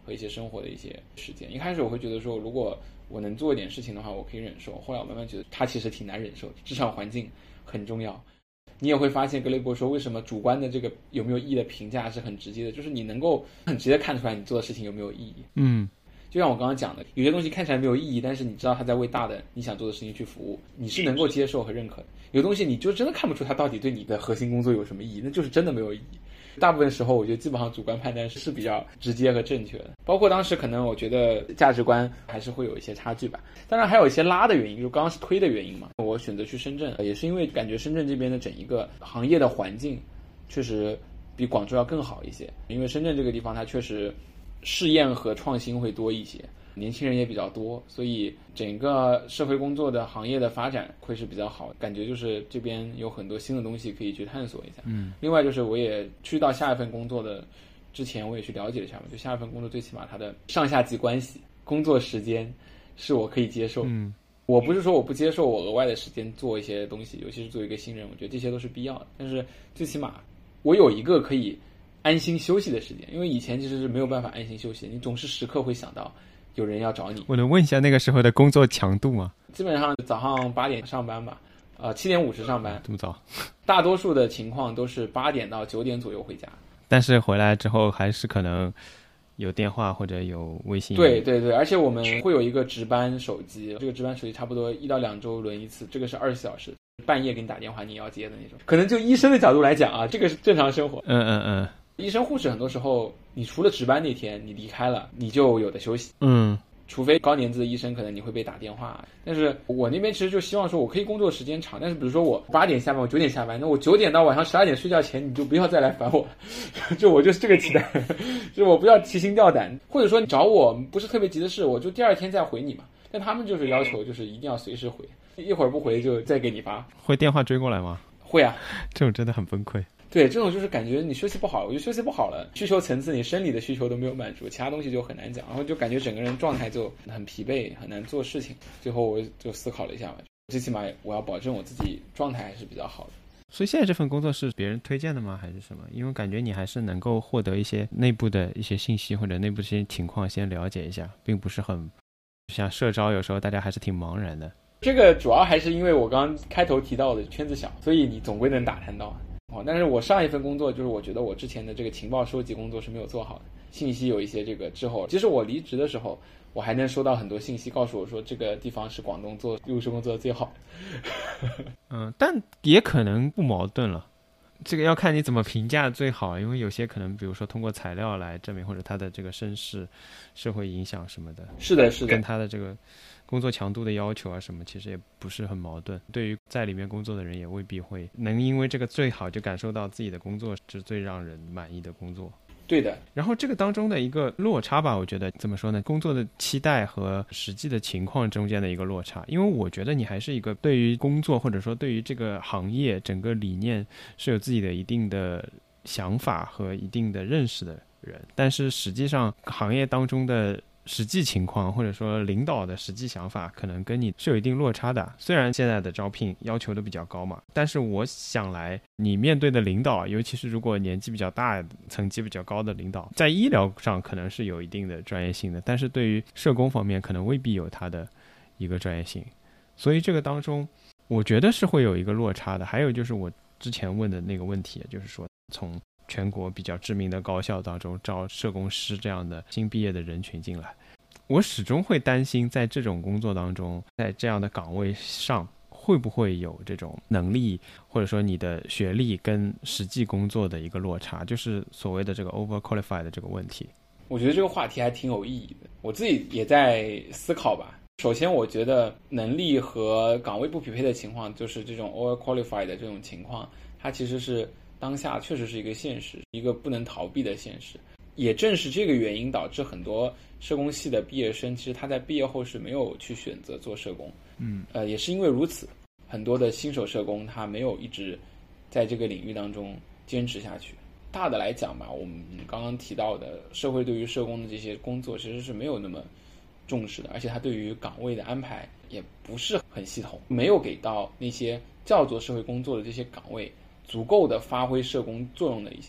Speaker 3: 和一些生活的一些时间。一开始我会觉得说，如果我能做一点事情的话，我可以忍受。后来我慢慢觉得，它其实挺难忍受的。职场环境很重要。你也会发现，格雷伯说，为什么主观的这个有没有意义的评价是很直接的，就是你能够很直接看出来你做的事情有没有意义。
Speaker 2: 嗯，
Speaker 3: 就像我刚刚讲的，有些东西看起来没有意义，但是你知道它在为大的你想做的事情去服务，你是能够接受和认可的。有东西你就真的看不出它到底对你的核心工作有什么意义，那就是真的没有意义。大部分时候我觉得基本上主观判断是比较直接和正确的，包括当时可能我觉得价值观还是会有一些差距吧。当然还有一些拉的原因，就刚刚是推的原因嘛。我选择去深圳也是因为感觉深圳这边的整一个行业的环境确实比广州要更好一些，因为深圳这个地方它确实试验和创新会多一些，年轻人也比较多，所以整个社会工作的行业的发展会是比较好，感觉就是这边有很多新的东西可以去探索一下。
Speaker 2: 嗯，
Speaker 3: 另外就是我也去到下一份工作的之前，我也去了解了一下嘛，就下一份工作最起码它的上下级关系、工作时间是我可以接受。
Speaker 2: 嗯，
Speaker 3: 我不是说我不接受我额外的时间做一些东西，尤其是作为一个新人，我觉得这些都是必要的。但是最起码我有一个可以安心休息的时间，因为以前其实是没有办法安心休息，你总是时刻会想到有人要找你。
Speaker 2: 我能问一下那个时候的工作强度吗？
Speaker 3: 基本上早上八点上班吧，呃，七点五十上班。
Speaker 2: 这么早？
Speaker 3: 大多数的情况都是八点到九点左右回家。
Speaker 2: 但是回来之后还是可能有电话或者有微信。
Speaker 3: 对对对，而且我们会有一个值班手机，这个值班手机差不多一到两周轮一次，这个是二十四小时，半夜给你打电话你也要接的那种。可能就医生的角度来讲啊，这个是正常生活。
Speaker 2: 嗯嗯嗯。
Speaker 3: 医生护士很多时候，你除了值班那天你离开了，你就有的休息。
Speaker 2: 嗯。
Speaker 3: 除非高年资的医生，可能你会被打电话。但是我那边其实就希望说，我可以工作时间长，但是比如说我八点下班，我九点下班，那我九点到晚上十二点睡觉前，你就不要再来烦我了。就我就是这个期待，就我不要提心吊胆，或者说你找我不是特别急的事，我就第二天再回你嘛。但他们就是要求，就是一定要随时回，一会儿不回就再给你发。
Speaker 2: 会电话追过来吗？
Speaker 3: 会啊，
Speaker 2: 这种真的很崩溃。
Speaker 3: 对，这种就是感觉你休息不好，我就休息不好了，需求层次你生理的需求都没有满足，其他东西就很难讲，然后就感觉整个人状态就很疲惫，很难做事情。最后我就思考了一下嘛，最起码我要保证我自己状态还是比较好的。
Speaker 2: 所以现在这份工作是别人推荐的吗？还是什么？因为感觉你还是能够获得一些内部的一些信息或者内部的一些情况先了解一下，并不是很像社招有时候大家还是挺茫然的。
Speaker 3: 这个主要还是因为我刚开头提到的圈子小，所以你总归能打探到。但是我上一份工作就是我觉得我之前的这个情报收集工作是没有做好的，信息有一些这个滞后。其实我离职的时候我还能收到很多信息告诉我说这个地方是广东做业务社工做的最好的。
Speaker 2: 嗯，但也可能不矛盾了，这个要看你怎么评价最好，因为有些可能比如说通过材料来证明，或者他的这个身世、社会影响什么的，
Speaker 3: 是的是的，
Speaker 2: 跟他的这个工作强度的要求啊什么其实也不是很矛盾，对于在里面工作的人也未必会能因为这个最好就感受到自己的工作是最让人满意的工作。
Speaker 3: 对的。
Speaker 2: 然后这个当中的一个落差吧，我觉得怎么说呢，工作的期待和实际的情况中间的一个落差。因为我觉得你还是一个对于工作或者说对于这个行业整个理念是有自己的一定的想法和一定的认识的人，但是实际上行业当中的实际情况或者说领导的实际想法可能跟你是有一定落差的。虽然现在的招聘要求都比较高嘛，但是我想来你面对的领导，尤其是如果年纪比较大层级比较高的领导，在医疗上可能是有一定的专业性的，但是对于社工方面可能未必有他的一个专业性，所以这个当中我觉得是会有一个落差的。还有就是我之前问的那个问题，就是说从全国比较知名的高校当中招社工师这样的新毕业的人群进来，我始终会担心在这种工作当中，在这样的岗位上会不会有这种能力或者说你的学历跟实际工作的一个落差，就是所谓的这个 overqualified 的这个问题。
Speaker 3: 我觉得这个话题还挺有意义的，我自己也在思考吧。首先我觉得能力和岗位不匹配的情况，就是这种 overqualified 的这种情况，它其实是当下确实是一个现实，一个不能逃避的现实。也正是这个原因导致很多社工系的毕业生其实他在毕业后是没有去选择做社工。
Speaker 2: 嗯，
Speaker 3: 呃，也是因为如此，很多的新手社工他没有一直在这个领域当中坚持下去。大的来讲吧，我们刚刚提到的社会对于社工的这些工作其实是没有那么重视的，而且他对于岗位的安排也不是很系统，没有给到那些叫做社会工作的这些岗位足够的发挥社工作用的一些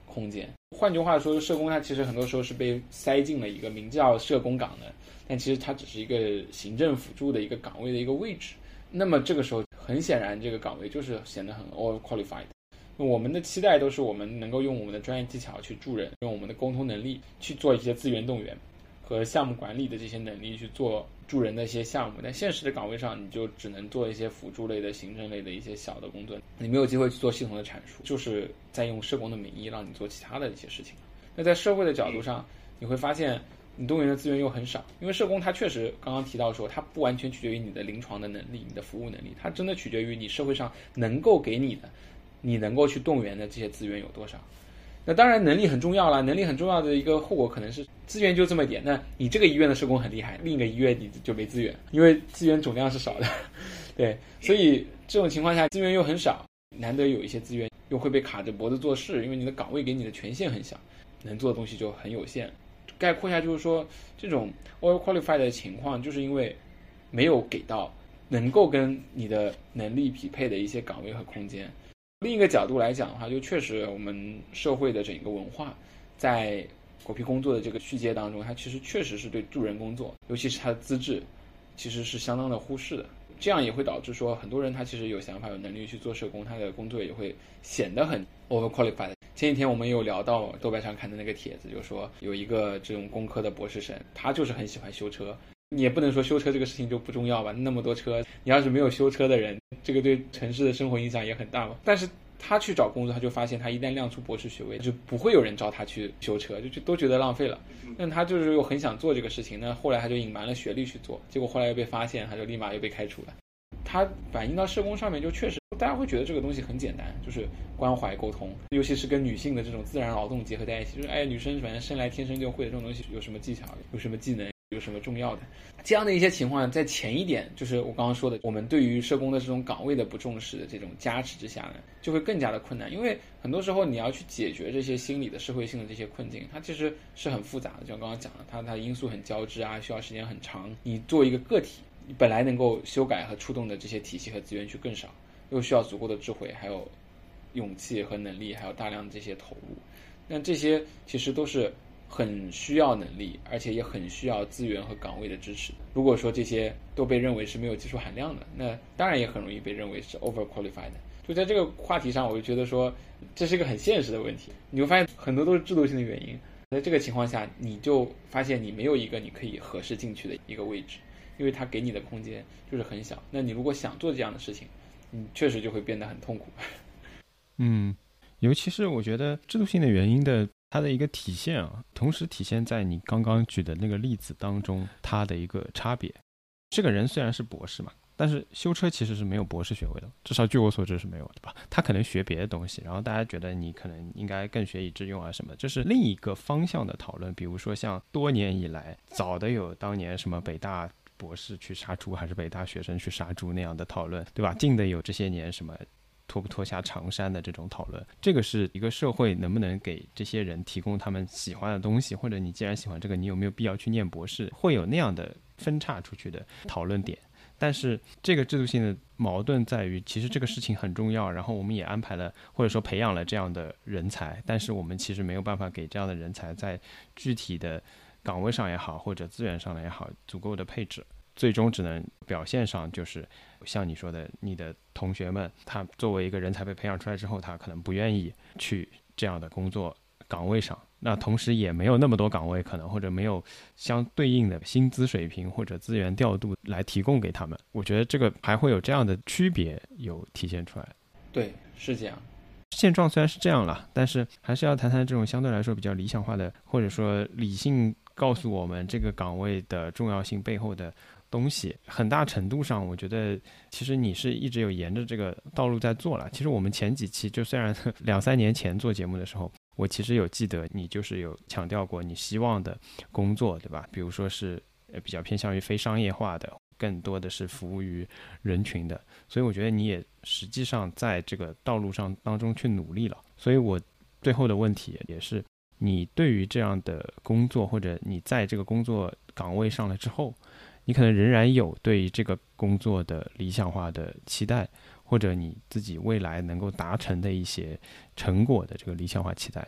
Speaker 3: 空间。换句话说，社工他其实很多时候是被塞进了一个名叫社工岗的，但其实它只是一个行政辅助的一个岗位的一个位置。那么这个时候很显然这个岗位就是显得很 overqualified。我们的期待都是我们能够用我们的专业技巧去助人，用我们的沟通能力去做一些资源动员和项目管理的这些能力去做助人的一些项目。但现实的岗位上，你就只能做一些辅助类的行政类的一些小的工作，你没有机会去做系统的阐述，就是在用社工的名义让你做其他的一些事情。那在社会的角度上，你会发现你动员的资源又很少，因为社工它确实刚刚提到说，它不完全取决于你的临床的能力，你的服务能力，它真的取决于你社会上能够给你的，你能够去动员的这些资源有多少。那当然能力很重要了，能力很重要的一个后果可能是资源就这么点，那你这个医院的社工很厉害，另一个医院你就没资源，因为资源总量是少的。对，所以这种情况下资源又很少，难得有一些资源又会被卡着脖子做事，因为你的岗位给你的权限很小，能做的东西就很有限。概括下就是说，这种 overqualified 的情况就是因为没有给到能够跟你的能力匹配的一些岗位和空间。另一个角度来讲的话，就确实我们社会的整个文化在狗屁工作的这个序阶当中，它其实确实是对助人工作，尤其是它的资质其实是相当的忽视的。这样也会导致说很多人他其实有想法有能力去做社工，他的工作也会显得很 overqualified。 前几天我们有聊到豆瓣上看的那个帖子，就是说有一个这种工科的博士生，他就是很喜欢修车。你也不能说修车这个事情就不重要吧，那么多车，你要是没有修车的人，这个对城市的生活影响也很大嘛。但是他去找工作，他就发现他一旦亮出博士学位，就不会有人招他去修车，就就都觉得浪费了。那他就是又很想做这个事情，那后来他就隐瞒了学历去做，结果后来又被发现，他就立马又被开除了。他反映到社工上面，就确实大家会觉得这个东西很简单，就是关怀沟通，尤其是跟女性的这种自然劳动结合在一起，就是哎，女生反正生来天生就会的这种东西，有什么技巧，有什么技能，有什么重要的。这样的一些情况在前一点，就是我刚刚说的，我们对于社工的这种岗位的不重视的这种加持之下呢，就会更加的困难。因为很多时候你要去解决这些心理的社会性的这些困境，它其实是很复杂的，就像刚刚讲的，它它的因素很交织啊，需要时间很长。你作为一个个体，你本来能够修改和触动的这些体系和资源去更少，又需要足够的智慧，还有勇气和能力，还有大量的这些投入。那这些其实都是很需要能力，而且也很需要资源和岗位的支持。如果说这些都被认为是没有技术含量的，那当然也很容易被认为是 overqualified。就在这个话题上，我就觉得说这是一个很现实的问题。你会发现很多都是制度性的原因，在这个情况下，你就发现你没有一个你可以合适进去的一个位置，因为它给你的空间就是很小。那你如果想做这样的事情，你确实就会变得很痛苦。
Speaker 2: 嗯，尤其是我觉得制度性的原因的它的一个体现啊，同时体现在你刚刚举的那个例子当中，它的一个差别。这个人虽然是博士嘛，但是修车其实是没有博士学位的，至少据我所知是没有的吧。他可能学别的东西，然后大家觉得你可能应该更学以致用啊什么，这是另一个方向的讨论。比如说像多年以来，早的有当年什么北大博士去杀猪，还是北大学生去杀猪那样的讨论，对吧？近的有这些年什么脱不脱下长衫的这种讨论。这个是一个社会能不能给这些人提供他们喜欢的东西，或者你既然喜欢这个，你有没有必要去念博士，会有那样的分叉出去的讨论点。但是这个制度性的矛盾在于，其实这个事情很重要，然后我们也安排了或者说培养了这样的人才，但是我们其实没有办法给这样的人才在具体的岗位上也好，或者资源上也好足够的配置，最终只能表现上就是像你说的，你的同学们他作为一个人才被培养出来之后，他可能不愿意去这样的工作岗位上，那同时也没有那么多岗位可能，或者没有相对应的薪资水平或者资源调度来提供给他们。我觉得这个还会有这样的区别有体现出来。
Speaker 3: 对，是这样。
Speaker 2: 现状虽然是这样了，但是还是要谈谈这种相对来说比较理想化的，或者说理性告诉我们这个岗位的重要性背后的东西。很大程度上我觉得其实你是一直有沿着这个道路在做了。其实我们前几期就虽然两三年前做节目的时候，我其实有记得你就是有强调过你希望的工作，对吧？比如说是比较偏向于非商业化的，更多的是服务于人群的，所以我觉得你也实际上在这个道路上当中去努力了。所以我最后的问题也是，你对于这样的工作，或者你在这个工作岗位上了之后，你可能仍然有对于这个工作的理想化的期待，或者你自己未来能够达成的一些成果的这个理想化期待。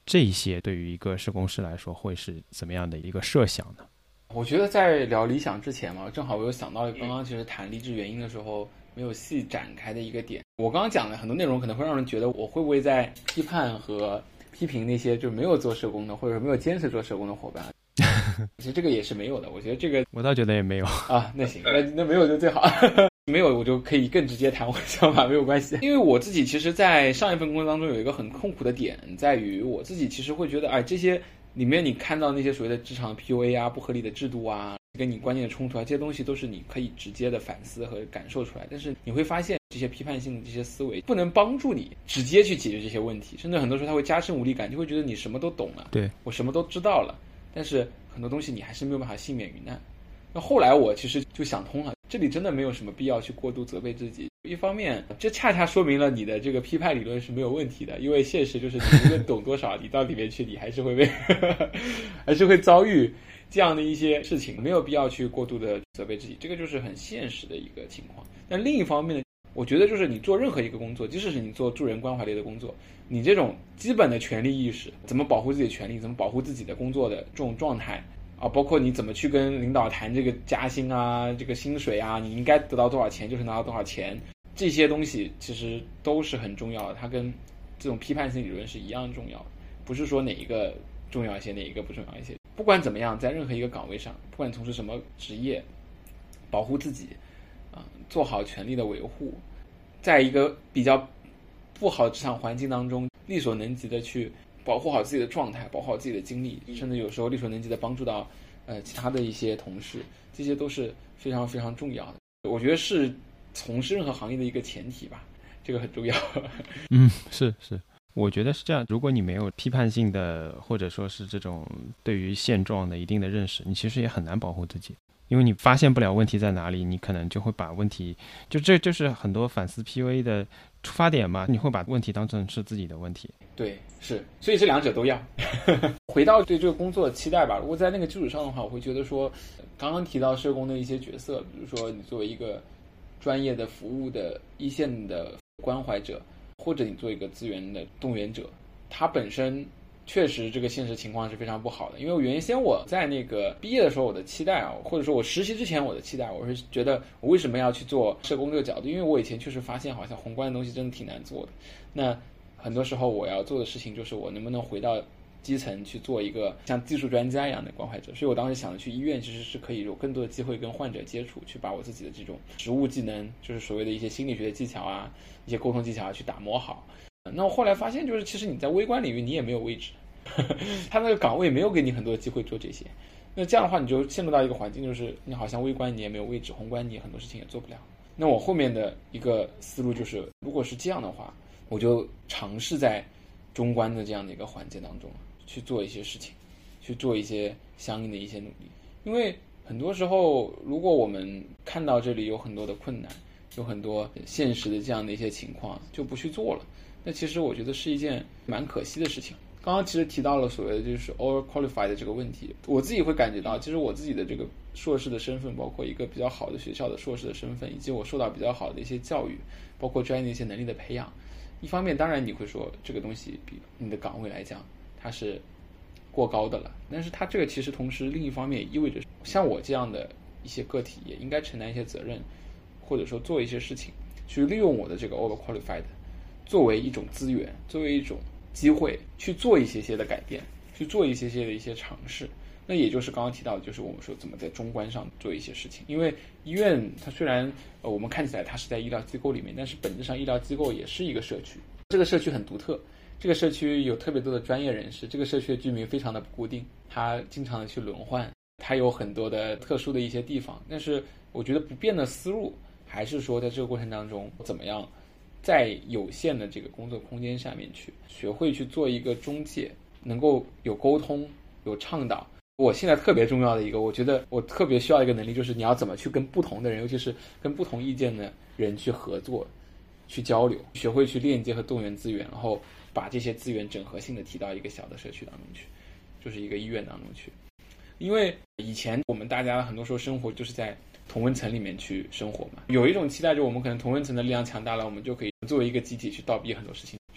Speaker 2: 这些对于一个社工师来说会是怎么样的一个设想呢？
Speaker 3: 我觉得在聊理想之前嘛，正好我有想到刚刚其实谈离职原因的时候没有细展开的一个点。我刚刚讲的很多内容可能会让人觉得我会不会在批判和批评那些就没有做社工的或者没有坚持做社工的伙伴。其实这个也是没有的，我觉得这个
Speaker 2: 我倒觉得也没有
Speaker 3: 啊。那行，那那没有就最好。没有我就可以更直接谈我的想法，没有关系。因为我自己其实在上一份工作当中有一个很痛苦的点，在于我自己其实会觉得，哎，这些里面你看到那些所谓的职场 P U A 啊、不合理的制度啊、跟你观念的冲突啊，这些东西都是你可以直接的反思和感受出来。但是你会发现这些批判性的这些思维不能帮助你直接去解决这些问题，甚至很多时候它会加深无力感，就会觉得你什么都懂了，
Speaker 2: 对，我
Speaker 3: 什么都知道了，但是很多东西你还是没有办法幸免于难。那后来我其实就想通了，这里真的没有什么必要去过度责备自己。一方面这恰恰说明了你的这个批判理论是没有问题的，因为现实就是你无论懂多少你到里面去你还是会被还是会遭遇这样的一些事情，没有必要去过度的责备自己，这个就是很现实的一个情况。那另一方面呢，我觉得就是你做任何一个工作，即使是你做助人关怀类的工作，你这种基本的权利意识，怎么保护自己的权利，怎么保护自己的工作的这种状态啊，包括你怎么去跟领导谈这个加薪啊，这个薪水啊，你应该得到多少钱就是拿到多少钱，这些东西其实都是很重要的，它跟这种批判性理论是一样重要的，不是说哪一个重要一些哪一个不重要一些。不管怎么样，在任何一个岗位上，不管从事什么职业，保护自己啊、呃，做好权利的维护，在一个比较不好的职场环境当中，力所能及的去保护好自己的状态，保护好自己的精力，甚至有时候力所能及的帮助到呃其他的一些同事，这些都是非常非常重要的。我觉得是从事任何行业的一个前提吧，这个很重要。
Speaker 2: 嗯，是是，我觉得是这样。如果你没有批判性的，或者说是这种对于现状的一定的认识，你其实也很难保护自己。因为你发现不了问题在哪里，你可能就会把问题，就这就是很多反思 P U A 的出发点嘛，你会把问题当成是自己的问题。
Speaker 3: 对，是，所以这两者都要。回到对这个工作的期待吧，如果在那个基础上的话，我会觉得说，刚刚提到社工的一些角色，比如说你作为一个专业的服务的一线的关怀者，或者你做一个资源的动员者，它本身确实这个现实情况是非常不好的。因为原先我在那个毕业的时候，我的期待啊，或者说我实习之前我的期待，我是觉得我为什么要去做社工这个角度，因为我以前确实发现好像宏观的东西真的挺难做的。那很多时候我要做的事情就是我能不能回到基层去做一个像技术专家一样的关怀者。所以我当时想着去医院其实是可以有更多的机会跟患者接触，去把我自己的这种实务技能，就是所谓的一些心理学的技巧啊，一些沟通技巧啊去打磨好。那我后来发现就是其实你在微观领域你也没有位置，他那个岗位没有给你很多机会做这些，那这样的话你就陷入到一个环境，就是你好像微观你也没有位置，宏观你很多事情也做不了。那我后面的一个思路就是，如果是这样的话，我就尝试在中观的这样的一个环节当中去做一些事情，去做一些相应的一些努力。因为很多时候如果我们看到这里有很多的困难，有很多现实的这样的一些情况就不去做了，那其实我觉得是一件蛮可惜的事情。刚刚其实提到了所谓的就是 overqualified 的这个问题，我自己会感觉到其实我自己的这个硕士的身份，包括一个比较好的学校的硕士的身份，以及我受到比较好的一些教育，包括专业的一些能力的培养，一方面当然你会说这个东西比你的岗位来讲它是过高的了，但是它这个其实同时另一方面也意味着像我这样的一些个体也应该承担一些责任，或者说做一些事情，去利用我的这个 overqualified 作为一种资源，作为一种机会去做一些些的改变，去做一些些的一些尝试。那也就是刚刚提到的，就是我们说怎么在中观上做一些事情。因为医院它虽然呃我们看起来它是在医疗机构里面，但是本质上医疗机构也是一个社区，这个社区很独特，这个社区有特别多的专业人士，这个社区的居民非常的不固定，它经常的去轮换，它有很多的特殊的一些地方。但是我觉得不变的思路还是说在这个过程当中怎么样在有限的这个工作空间下面去学会去做一个中介，能够有沟通有倡导。我现在特别重要的一个，我觉得我特别需要一个能力，就是你要怎么去跟不同的人，尤其是跟不同意见的人去合作去交流，学会去链接和动员资源，然后把这些资源整合性的提到一个小的社区当中去，就是一个医院当中去。因为以前我们大家很多时候生活就是在同温层里面去生活嘛，有一种期待，就我们可能同温层的力量强大了，我们就可以作为一个集体去倒逼很多事情，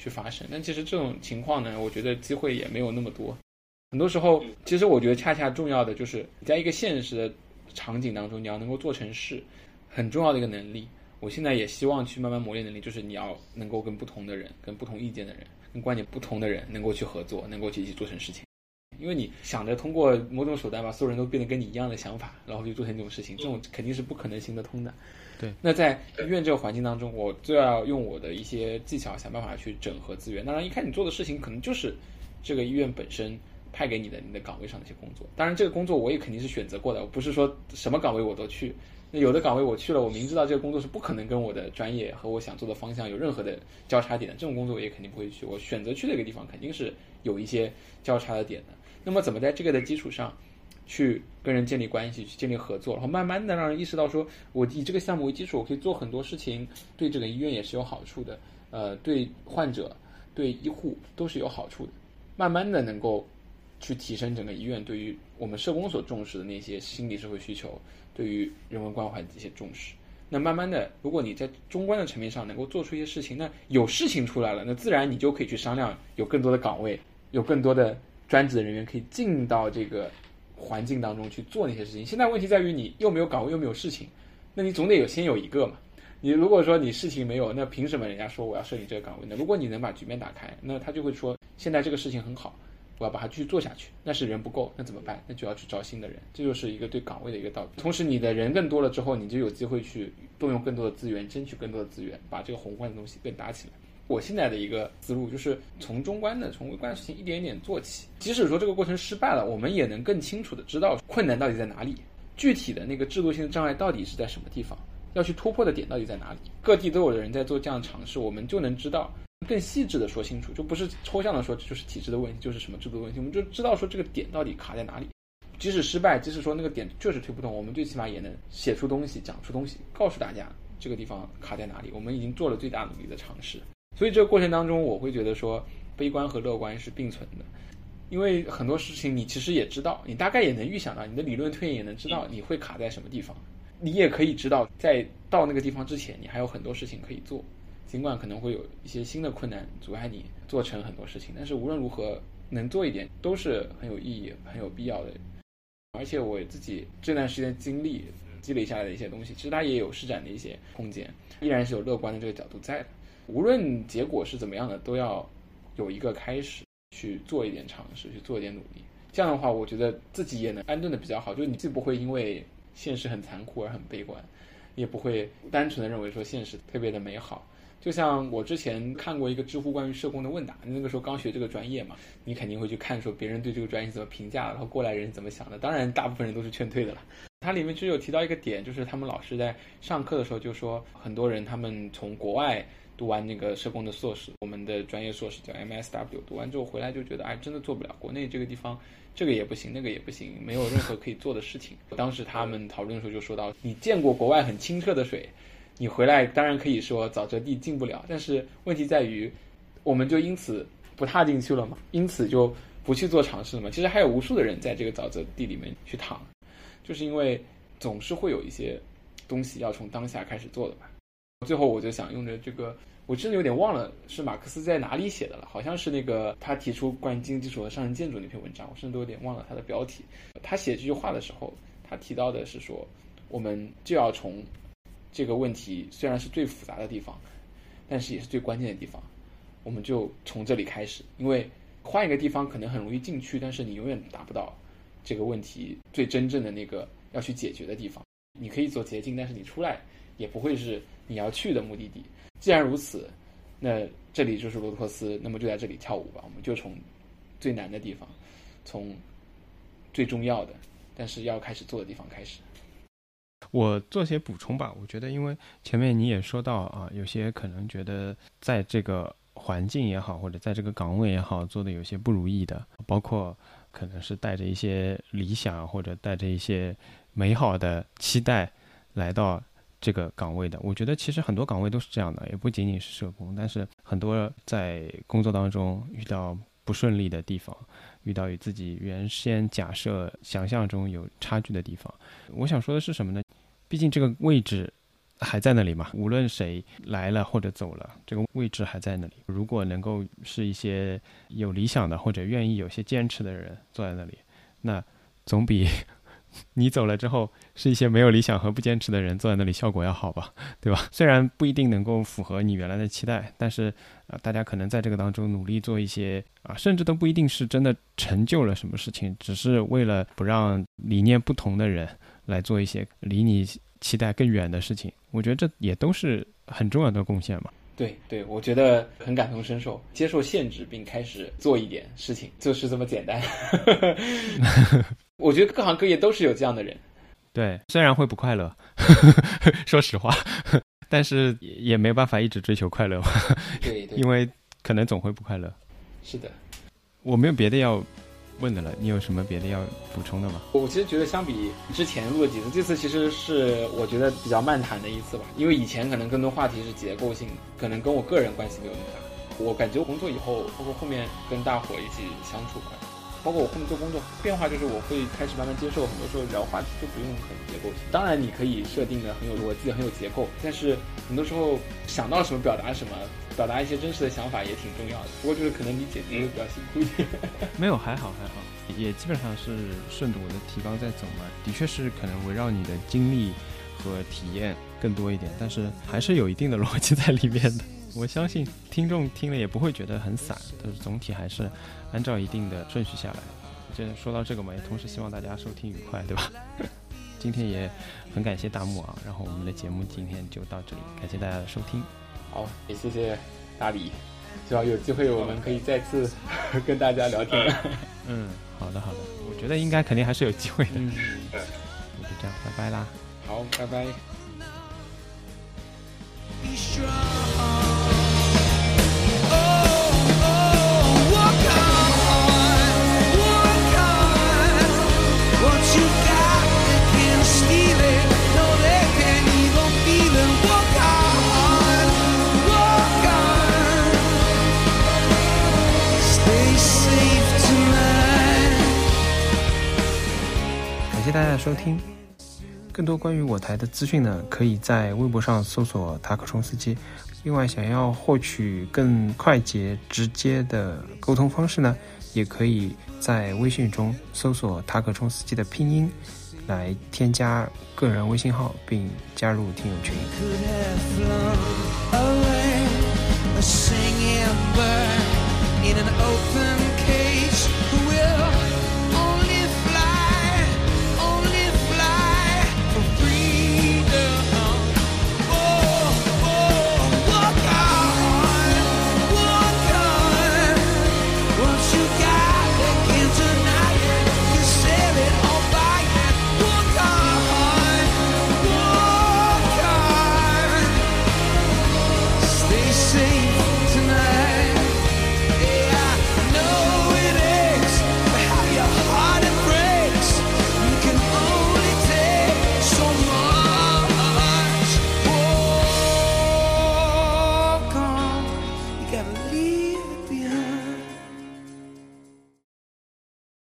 Speaker 3: 去发生。但其实这种情况呢，我觉得机会也没有那么多。很多时候，其实我觉得恰恰重要的就是你在一个现实的场景当中，你要能够做成事，很重要的一个能力。我现在也希望去慢慢磨练能力，就是你要能够跟不同的人、跟不同意见的人、跟观点不同的人能够去合作，能够去一起做成事情。因为你想着通过某种手段把所有人都变得跟你一样的想法，然后去做成这种事情，这种肯定是不可能行得通的。
Speaker 2: 对，
Speaker 3: 那在医院这个环境当中，我就要用我的一些技巧想办法去整合资源。当然，一开始你做的事情可能就是这个医院本身派给你的你的岗位上的一些工作。当然，这个工作我也肯定是选择过的，我不是说什么岗位我都去。那有的岗位我去了，我明知道这个工作是不可能跟我的专业和我想做的方向有任何的交叉点的，这种工作我也肯定不会去。我选择去的一个地方肯定是有一些交叉的点的。那么怎么在这个的基础上去跟人建立关系，去建立合作，然后慢慢的让人意识到说，我以这个项目为基础，我可以做很多事情，对这个医院也是有好处的，呃，对患者、对医护都是有好处的。慢慢的能够去提升整个医院对于我们社工所重视的那些心理社会需求，对于人文关怀的这些重视。那慢慢的，如果你在中观的层面上能够做出一些事情，那有事情出来了，那自然你就可以去商量，有更多的岗位，有更多的专职的人员可以进到这个环境当中去做那些事情。现在问题在于你又没有岗位又没有事情，那你总得有先有一个嘛。你如果说你事情没有，那凭什么人家说我要设你这个岗位呢？如果你能把局面打开，那他就会说现在这个事情很好，我要把它继续做下去。但是人不够，那怎么办？那就要去招新的人，这就是一个对岗位的一个道理。同时你的人更多了之后，你就有机会去动用更多的资源，争取更多的资源，把这个宏观的东西更搭起来。我现在的一个思路就是从中观的、从微观的事情一点一点做起。即使说这个过程失败了，我们也能更清楚的知道困难到底在哪里，具体的那个制度性的障碍到底是在什么地方，要去突破的点到底在哪里。各地都有的人在做这样的尝试，我们就能知道，更细致的说清楚，就不是抽象的说这就是体制的问题，就是什么制度的问题，我们就知道说这个点到底卡在哪里。即使失败，即使说那个点确实推不动，我们最起码也能写出东西、讲出东西，告诉大家这个地方卡在哪里。我们已经做了最大努力的尝试。所以这个过程当中，我会觉得说悲观和乐观是并存的。因为很多事情你其实也知道，你大概也能预想到，你的理论推演也能知道你会卡在什么地方，你也可以知道在到那个地方之前你还有很多事情可以做，尽管可能会有一些新的困难阻碍你做成很多事情，但是无论如何能做一点都是很有意义很有必要的。而且我自己这段时间经历积累下来的一些东西，其实它也有施展的一些空间，依然是有乐观的这个角度在的。无论结果是怎么样的，都要有一个开始，去做一点尝试，去做一点努力。这样的话，我觉得自己也能安顿的比较好，就是你既不会因为现实很残酷而很悲观，也不会单纯的认为说现实特别的美好。就像我之前看过一个知乎关于社工的问答，那个时候刚学这个专业嘛，你肯定会去看说别人对这个专业怎么评价，然后过来人怎么想的，当然大部分人都是劝退的了。它里面就有提到一个点，就是他们老师在上课的时候就说，很多人他们从国外读完那个社工的硕士，我们的专业硕士叫 M S W， 读完之后回来就觉得哎，真的做不了，国内这个地方这个也不行那个也不行，没有任何可以做的事情。当时他们讨论的时候就说到，你见过国外很清澈的水，你回来当然可以说沼泽地进不了，但是问题在于我们就因此不踏进去了嘛，因此就不去做尝试了嘛。其实还有无数的人在这个沼泽地里面去躺，就是因为总是会有一些东西要从当下开始做的吧。最后我就想用着这个，我真的有点忘了是马克思在哪里写的了，好像是那个他提出关于经济基础和上层建筑那篇文章，我甚至都有点忘了他的标题。他写这句话的时候，他提到的是说，我们就要从这个问题虽然是最复杂的地方，但是也是最关键的地方，我们就从这里开始。因为换一个地方可能很容易进去，但是你永远达不到这个问题最真正的那个要去解决的地方。你可以走捷径，但是你出来也不会是你要去的目的地。既然如此，那这里就是罗托斯，那么就在这里跳舞吧。我们就从最难的地方，从最重要的但是要开始做的地方开始。
Speaker 2: 我做些补充吧。我觉得因为前面你也说到啊，有些可能觉得在这个环境也好，或者在这个岗位也好，做的有些不如意的，包括可能是带着一些理想或者带着一些美好的期待来到这个岗位的。我觉得其实很多岗位都是这样的，也不仅仅是社工，但是很多在工作当中遇到不顺利的地方，遇到与自己原先假设想象中有差距的地方。我想说的是什么呢？毕竟这个位置还在那里嘛，无论谁来了或者走了，这个位置还在那里。如果能够是一些有理想的或者愿意有些坚持的人坐在那里，那总比你走了之后是一些没有理想和不坚持的人坐在那里效果要好吧，对吧？虽然不一定能够符合你原来的期待，但是、呃、大家可能在这个当中努力做一些啊，甚至都不一定是真的成就了什么事情，只是为了不让理念不同的人来做一些离你期待更远的事情，我觉得这也都是很重要的贡献嘛。
Speaker 3: 对对，我觉得很感同身受，接受限制并开始做一点事情，就是这么简单。我觉得各行各业都是有这样的人。
Speaker 2: 对，虽然会不快乐，说实话，但是也没办法一直追求快乐嘛。
Speaker 3: 对对，
Speaker 2: 因为可能总会不快乐。
Speaker 3: 是的，
Speaker 2: 我没有别的要问的了，你有什么别的要补充的吗？
Speaker 3: 我其实觉得相比之前录了几次，这次其实是我觉得比较漫谈的一次吧，因为以前可能更多话题是结构性，可能跟我个人关系没有那么大。我感觉我工作以后，包括后面跟大伙一起相处吧，包括我后面做工作变化，就是我会开始慢慢接受，很多时候聊话题就不用很结构性。当然你可以设定的很有逻辑很有结构，但是很多时候想到什么表达什么，表达一些真实的想法也挺重要的。不过就是可能你剪辑会比较辛苦一点。
Speaker 2: 没有，还好还好，也基本上是顺着我的提纲在走嘛。的确是可能围绕你的经历和体验更多一点，但是还是有一定的逻辑在里面的。我相信听众听了也不会觉得很散，但是总体还是按照一定的顺序下来。这说到这个嘛，也同时希望大家收听愉快，对吧？今天也很感谢大木啊，然后我们的节目今天就到这里，感谢大家的收听。
Speaker 3: 好，也谢谢大李，希望有机会我们可以再次跟大家聊天。
Speaker 2: 嗯，好的好的，我觉得应该肯定还是有机会的。
Speaker 3: 嗯，
Speaker 2: 那就这样，拜拜啦。
Speaker 3: 好，拜拜。
Speaker 2: 感谢大家的收听，更多关于我台的资讯呢，可以在微博上搜索塔可冲司机。另外想要获取更快捷直接的沟通方式呢，也可以在微信中搜索塔可冲司机的拼音来添加个人微信号并加入听友群。
Speaker 4: A singing bird in an open